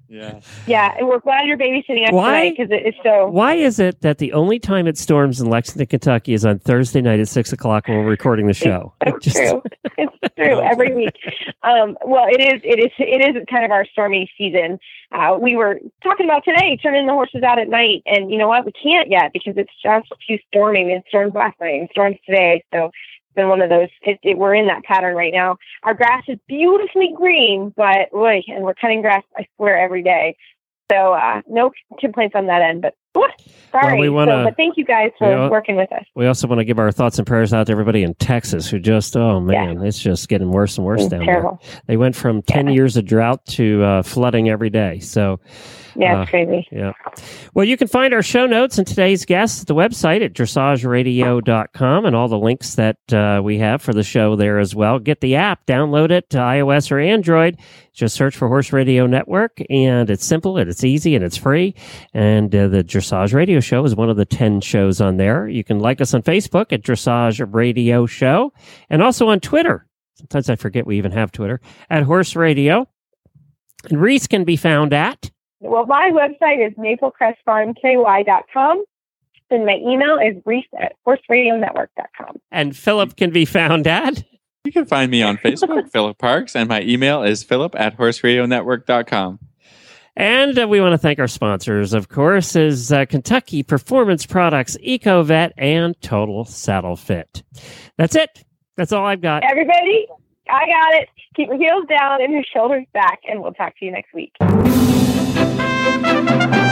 Yeah, and we're glad you're babysitting us tonight because it's so. Why is it that the only time it storms in Lexington, Kentucky, is on Thursday night at 6:00 when we're recording the show? It's true. It's true every week. Well, it is kind of our stormy season. We were talking about today turning the horses out at night, and you know what? We can't yet because it's just too stormy. It stormed last night and stormed today, so. Been one of those. We're in that pattern right now. Our grass is beautifully green, but and we're cutting grass, I swear, every day. So no complaints on that end. But sorry. Well, but thank you guys for working with us. We also want to give our thoughts and prayers out to everybody in Texas who just, it's just getting worse and worse down terrible. There. They went from 10 years of drought to flooding every day. So. Yeah, it's crazy. Yeah. Well, you can find our show notes and today's guests at the website at dressageradio.com, and all the links that we have for the show there as well. Get the app, download it to iOS or Android. Just search for Horse Radio Network, and it's simple, and it's easy, and it's free. And the Dressage Radio Show is one of the 10 shows on there. You can like us on Facebook at Dressage Radio Show, and also on Twitter. Sometimes I forget we even have Twitter, at Horse Radio. And Reese can be found at... Well, my website is maplecrestfarmky.com, and my email is reese@horseradionetwork.com. And Philip can be found at? You can find me on Facebook, Philip Parks, and my email is philip@horseradionetwork.com. And we want to thank our sponsors, of course, is Kentucky Performance Products, EcoVet, and Total Saddle Fit. That's it. That's all I've got. Everybody, I got it. Keep your heels down and your shoulders back, and we'll talk to you next week.